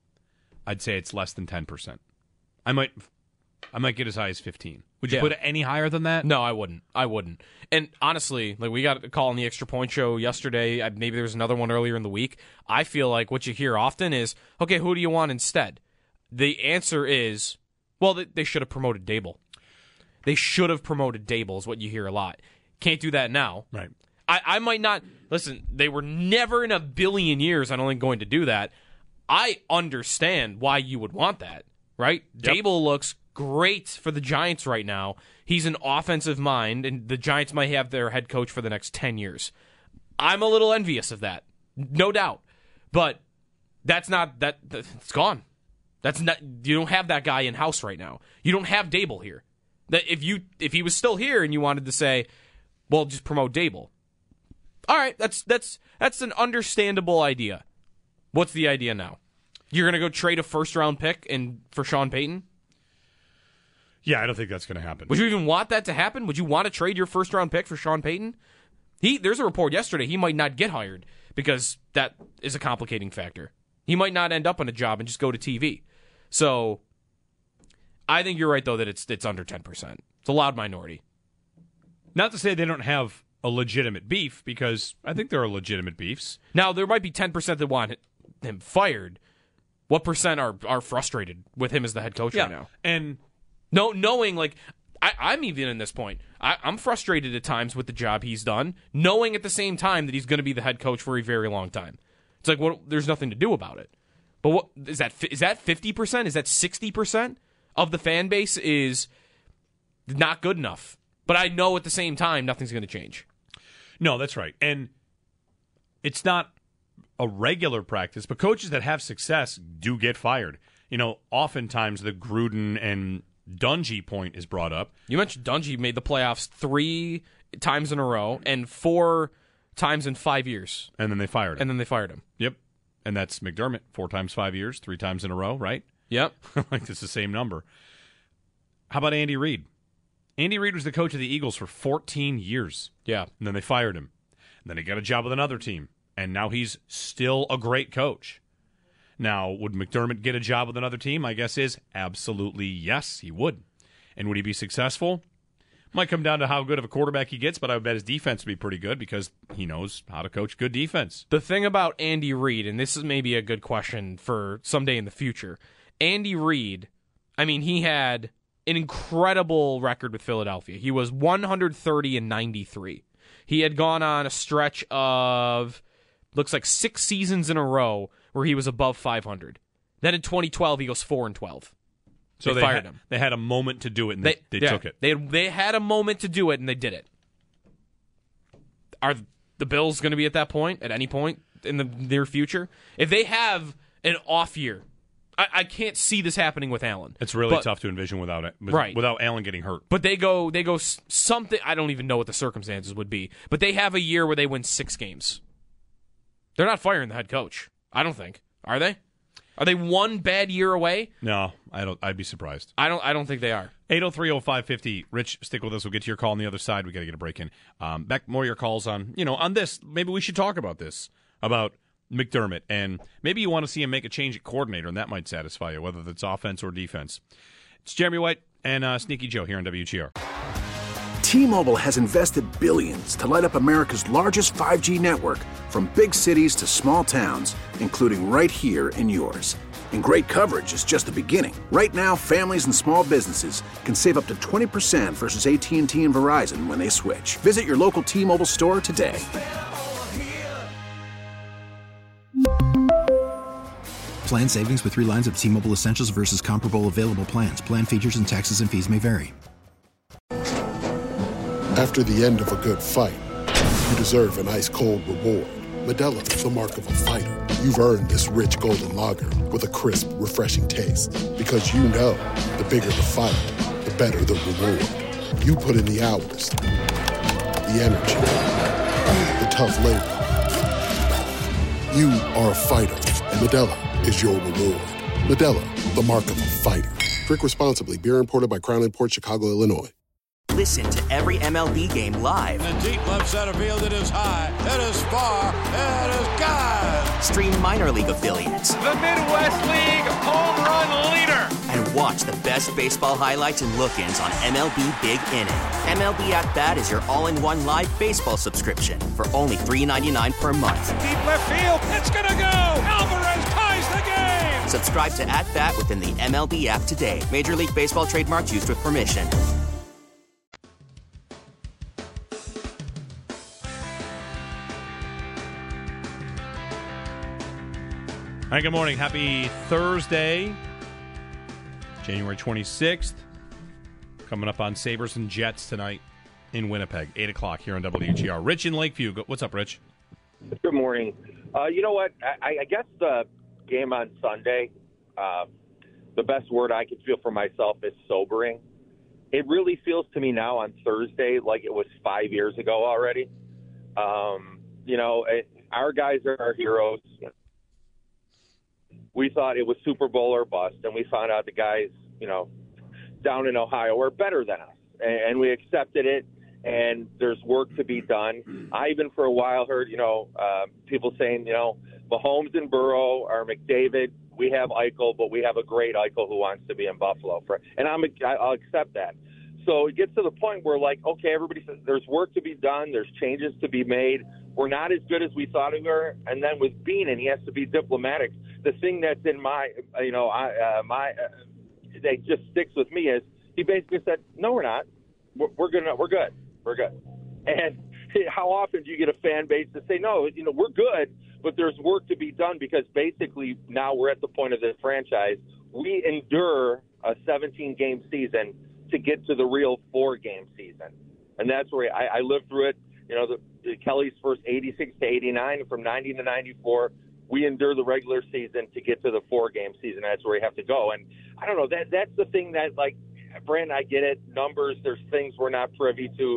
I'd say it's less than ten percent. I might I might get as high as fifteen. Would you Yeah. put it any higher than that? No, I wouldn't. I wouldn't. And honestly, like, we got a call on the Extra Point show yesterday. I- Maybe there was another one earlier in the week. I feel like what you hear often is, okay, who do you want instead? The answer is, well, they, they should have promoted Dable. They should have promoted Dable is what you hear a lot. Can't do that now. Right. I, I might not. Listen, they were never in a billion years, I don't think, going to do that. I understand why you would want that, right? Yep. Dable looks great for the Giants right now. He's an offensive mind, and the Giants might have their head coach for the next ten years. I'm a little envious of that, no doubt. But that's not that. It's gone. That's not. You don't have that guy in house right now. You don't have Dable here. That if you if he was still here and you wanted to say, well, just promote Dable. All right, that's that's that's an understandable idea. What's the idea now? You're going to go trade a first round pick and for Sean Payton? Yeah, I don't think that's going to happen. Would you even want that to happen? Would you want to trade your first round pick for Sean Payton? He there's a report yesterday he might not get hired because that is a complicating factor. He might not end up on a job and just go to T V. So I think you're right though that it's it's under ten percent. It's a loud minority. Not to say they don't have a legitimate beef, because I think there are legitimate beefs. Now, there might be ten percent that want him fired. What percent are, are frustrated with him as the head coach Yeah, right now? And no, knowing, like, I, I'm even in this point. I, I'm frustrated at times with the job he's done, knowing at the same time that he's going to be the head coach for a very long time. It's like, well, there's nothing to do about it. But what is that? Is that fifty percent? Is that sixty percent of the fan base is not good enough? But I know at the same time nothing's going to change. No, that's right. And it's not a regular practice, but coaches that have success do get fired. You know, oftentimes the Gruden and Dungy point is brought up. You mentioned Dungy made the playoffs three times in a row, and four times in five years. And then they fired him. And then they fired him. Yep. And that's McDermott, four times five years, three times in a row, right? Yep. Like, it's the same number. How about Andy Reid? Andy Reid was the coach of the Eagles for fourteen years. Yeah. And then they fired him. And then he got a job with another team. And now he's still a great coach. Now, would McDermott get a job with another team? My guess is absolutely yes, he would. And would he be successful? Might come down to how good of a quarterback he gets, but I would bet his defense would be pretty good because he knows how to coach good defense. The thing about Andy Reid, and this is maybe a good question for someday in the future, Andy Reid, I mean, he had an incredible record with Philadelphia. He was one hundred thirty and ninety-three. He had gone on a stretch of, looks like six seasons in a row where he was above five hundred. Then in twenty twelve, he goes four and twelve. So they, they fired had, him. They had a moment to do it, and they, they, they yeah, took it. They they had a moment to do it, and they did it. Are the Bills going to be at that point, at any point in the near future? If they have an off year, I, I can't see this happening with Allen. It's really but, tough to envision without it, with, right. without Allen getting hurt. But they go, they go something, I don't even know what the circumstances would be, but they have a year where they win six games. They're not firing the head coach, I don't think. Are they? Are they one bad year away? No, I don't. I'd be surprised. I don't. I don't think they are. eight oh three oh five fifty. Rich, stick with us. We'll get to your call on the other side. We got to get a break in. Um, back more of your calls on you know on this. Maybe we should talk about this about McDermott, and maybe you want to see him make a change at coordinator, and that might satisfy you, whether it's offense or defense. It's Jeremy White and uh, Sneaky Joe here on W G R. T-Mobile has invested billions to light up America's largest five G network, from big cities to small towns, including right here in yours. And great coverage is just the beginning. Right now, families and small businesses can save up to twenty percent versus A T and T and Verizon when they switch. Visit your local T-Mobile store today. Plan savings with three lines of T-Mobile Essentials versus comparable available plans. Plan features and taxes and fees may vary. After the end of a good fight, you deserve an ice-cold reward. Modelo is the mark of a fighter. You've earned this rich golden lager with a crisp, refreshing taste. Because you know, the bigger the fight, the better the reward. You put in the hours, the energy, the tough labor. You are a fighter, and Modelo is your reward. Modelo, the mark of a fighter. Drink responsibly. Beer imported by Crown Imports, Chicago, Illinois. Listen to every M L B game live. In the deep left center field, it is high, it is far, it is gone. Stream minor league affiliates. The Midwest League home run leader. And watch the best baseball highlights and look-ins on M L B Big Inning. M L B At Bat is your all-in-one live baseball subscription for only three ninety-nine per month. Deep left field, it's gonna go. Alvarez ties the game. Subscribe to At Bat within the M L B app today. Major League Baseball trademarks used with permission. Hi, good morning. Happy Thursday, January twenty-sixth. Coming up on Sabres and Jets tonight in Winnipeg, eight o'clock here on W G R. Rich in Lakeview. What's up, Rich? Good morning. Uh, you know what? I, I guess the game on Sunday, uh, the best word I could feel for myself is sobering. It really feels to me now on Thursday like it was five years ago already. Um, you know, it, our guys are our heroes. We thought it was Super Bowl or bust, and we found out the guys, you know, down in Ohio are better than us, and we accepted it, and there's work to be done. I even for a while heard, you know, uh, people saying, you know, Mahomes and Burrow are McDavid. We have Eichel, but we have a great Eichel who wants to be in Buffalo. For, and I'm, I'll accept that. So it gets to the point where, like, okay, everybody says there's work to be done, there's changes to be made. We're not as good as we thought we were. And then with Beanon, he has to be diplomatic. The thing that's in my, you know, I, uh, my, uh, that just sticks with me is he basically said, "No, we're not. We're, we're gonna, we're good. We're good." And how often do you get a fan base to say, "No, you know, we're good, but there's work to be done," because basically now we're at the point of this franchise. We endure a seventeen-game season to get to the real four-game season, and that's where I, I lived through it. You know, the, the Kelly's first eighty-six to eighty-nine, from ninety to ninety-four. We endure the regular season to get to the four-game season. That's where you have to go. And I don't know, that that's the thing that, like, Brandon, I get it. Numbers, there's things we're not privy to.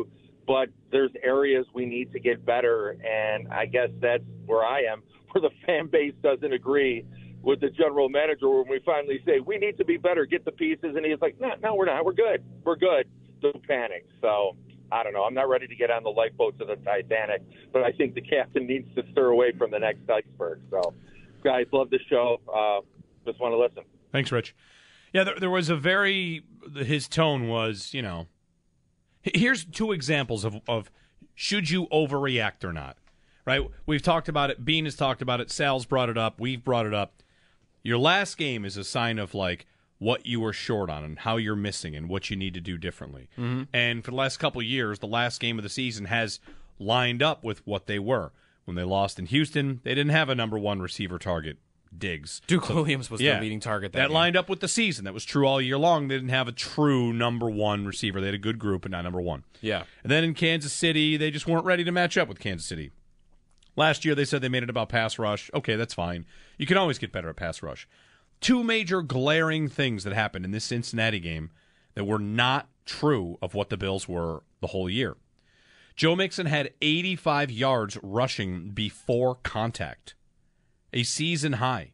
but there's areas we need to get better, and I guess that's where I am, where the fan base doesn't agree with the general manager when we finally say, we need to be better, get the pieces, and he's like, no, no, we're not. We're good. We're good. Don't panic. So, I don't know. I'm not ready to get on the lifeboat to the Titanic, but I think the captain needs to stir away from the next iceberg. So, guys, love the show. Uh, just want to listen. Thanks, Rich. Yeah, there, there was a very – his tone was, you know – here's two examples of, of should you overreact or not, right? We've talked about it. Bean has talked about it. Sal's brought it up. We've brought it up. Your last game is a sign of, like, what you were short on and how you're missing and what you need to do differently. Mm-hmm. And for the last couple of years, the last game of the season has lined up with what they were. When they lost in Houston, they didn't have a number one receiver target, Diggs. Duke so, Williams was yeah, the leading target. That, that game. lined up with the season. That was true all year long. They didn't have a true number one receiver. They had a good group, but not number one. Yeah. And then in Kansas City, they just weren't ready to match up with Kansas City. Last year, they said they made it about pass rush. Okay, that's fine. You can always get better at pass rush. Two major glaring things that happened in this Cincinnati game that were not true of what the Bills were the whole year. Joe Mixon had eighty-five yards rushing before contact, a season high.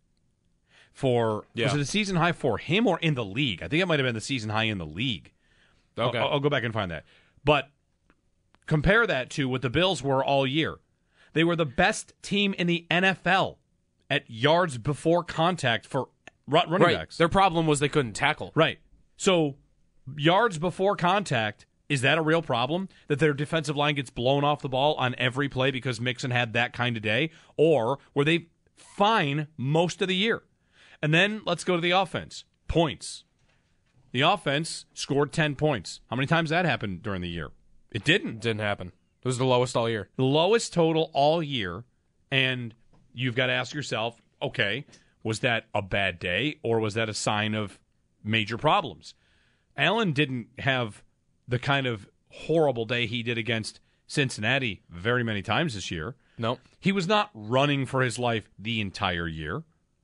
For yeah. Was it a season high for him or in the league? I think it might have been the season high in the league. Okay, I'll, I'll go back and find that. But compare that to what the Bills were all year. They were the best team in the N F L at yards before contact for running right. backs. Their problem was they couldn't tackle. Right. So yards before contact, is that a real problem? That their defensive line gets blown off the ball on every play because Mixon had that kind of day? Or were they fine most of the year? And then let's go to the offense. Points. The offense scored ten points. How many times that happened during the year? It didn't. It didn't happen. It was the lowest all year. The lowest total all year, and you've got to ask yourself, okay, was that a bad day or was that a sign of major problems? Allen didn't have the kind of horrible day he did against Cincinnati very many times this year. No. He was not running for his life the entire year.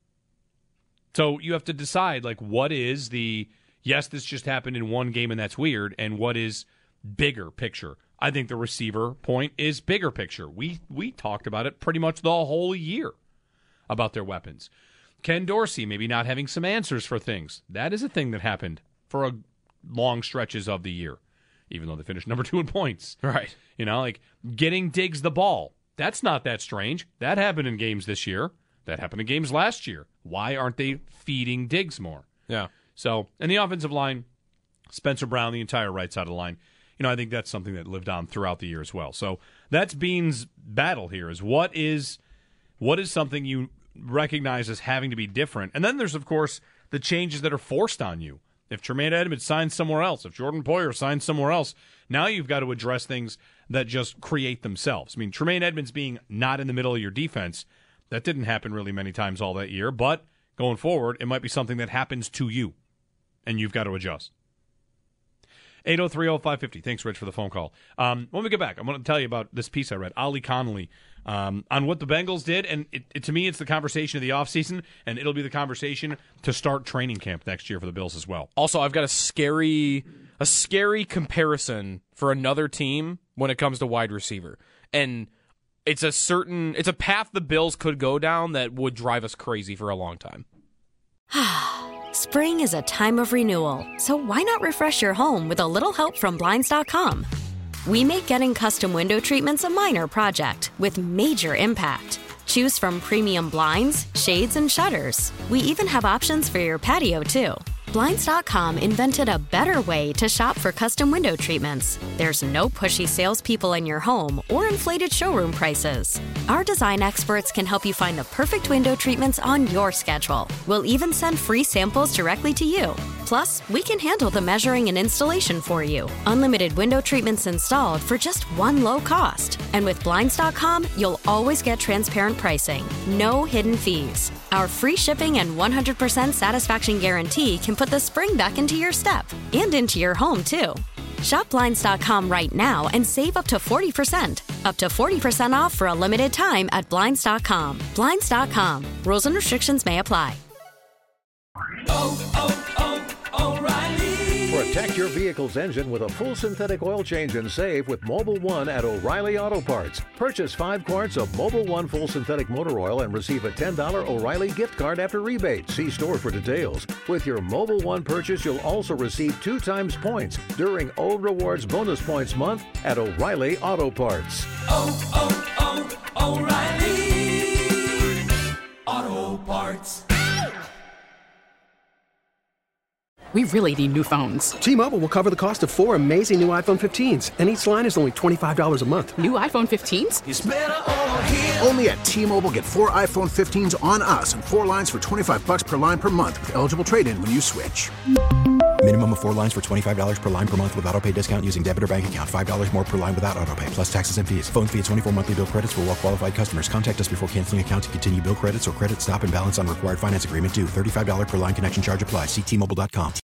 So you have to decide, like, what is the, yes, this just happened in one game and that's weird, and what is bigger picture? I think the receiver point is bigger picture. We we talked about it pretty much the whole year about their weapons. Ken Dorsey maybe not having some answers for things. That is a thing that happened for a long stretches of the year, even though they finished number two in points. Right. You know, like getting Diggs the ball. That's not that strange. That happened in games this year. That happened in games last year. Why aren't they feeding Diggs more? Yeah. So, and the offensive line, Spencer Brown, the entire right side of the line, you know, I think that's something that lived on throughout the year as well. So that's Bean's battle here is what is what is something you recognize as having to be different? And then there's, of course, the changes that are forced on you. If Tremaine Edmonds signs somewhere else, if Jordan Poyer signs somewhere else, now you've got to address things that just create themselves. I mean, Tremaine Edmonds being not in the middle of your defense, that didn't happen really many times all that year, but going forward, it might be something that happens to you, and you've got to adjust. eight oh three oh five fifty. Thanks, Rich, for the phone call. Um, when we get back, I'm going to tell you about this piece I read, Ali Connolly, um, on what the Bengals did. And it, it, to me, it's the conversation of the offseason, and it'll be the conversation to start training camp next year for the Bills as well. Also, I've got a scary, a scary comparison for another team when it comes to wide receiver. And it's a certain, it's a path the Bills could go down that would drive us crazy for a long time. Spring is a time of renewal, so why not refresh your home with a little help from Blinds dot com? We make getting custom window treatments a minor project with major impact. Choose from premium blinds, shades, and shutters. We even have options for your patio, too. Blinds dot com invented a better way to shop for custom window treatments. There's no pushy salespeople in your home or inflated showroom prices. Our design experts can help you find the perfect window treatments on your schedule. We'll even send free samples directly to you. Plus, we can handle the measuring and installation for you. Unlimited window treatments installed for just one low cost. And with Blinds dot com, you'll always get transparent pricing. No hidden fees. Our free shipping and one hundred percent satisfaction guarantee can put the spring back into your step and into your home, too. Shop Blinds dot com right now and save up to forty percent. Up to forty percent off for a limited time at Blinds dot com. Blinds dot com. Rules and restrictions may apply. Oh, oh, oh, O'Reilly. For Protect your vehicle's engine with a full synthetic oil change and save with Mobil one at O'Reilly Auto Parts. Purchase five quarts of Mobil one full synthetic motor oil and receive a ten dollars O'Reilly gift card after rebate. See store for details. With your Mobil one purchase, you'll also receive two times points during O Rewards Bonus Points Month at O'Reilly Auto Parts. Oh, oh, oh, O'Reilly Auto Parts. We really need new phones. T-Mobile will cover the cost of four amazing new iPhone fifteens, and each line is only twenty-five dollars a month. New iPhone fifteens? It's better over here. Only at T-Mobile, get four iPhone fifteens on us and four lines for twenty-five bucks per line per month with eligible trade-in when you switch. Minimum of four lines for twenty-five dollars per line per month with autopay discount using debit or bank account. five dollars more per line without autopay, plus taxes and fees. Phone fee at twenty-four monthly bill credits for well-qualified customers. Contact us before canceling account to continue bill credits or credit stop and balance on required finance agreement due. thirty-five dollars per line connection charge applies. See T Mobile dot com.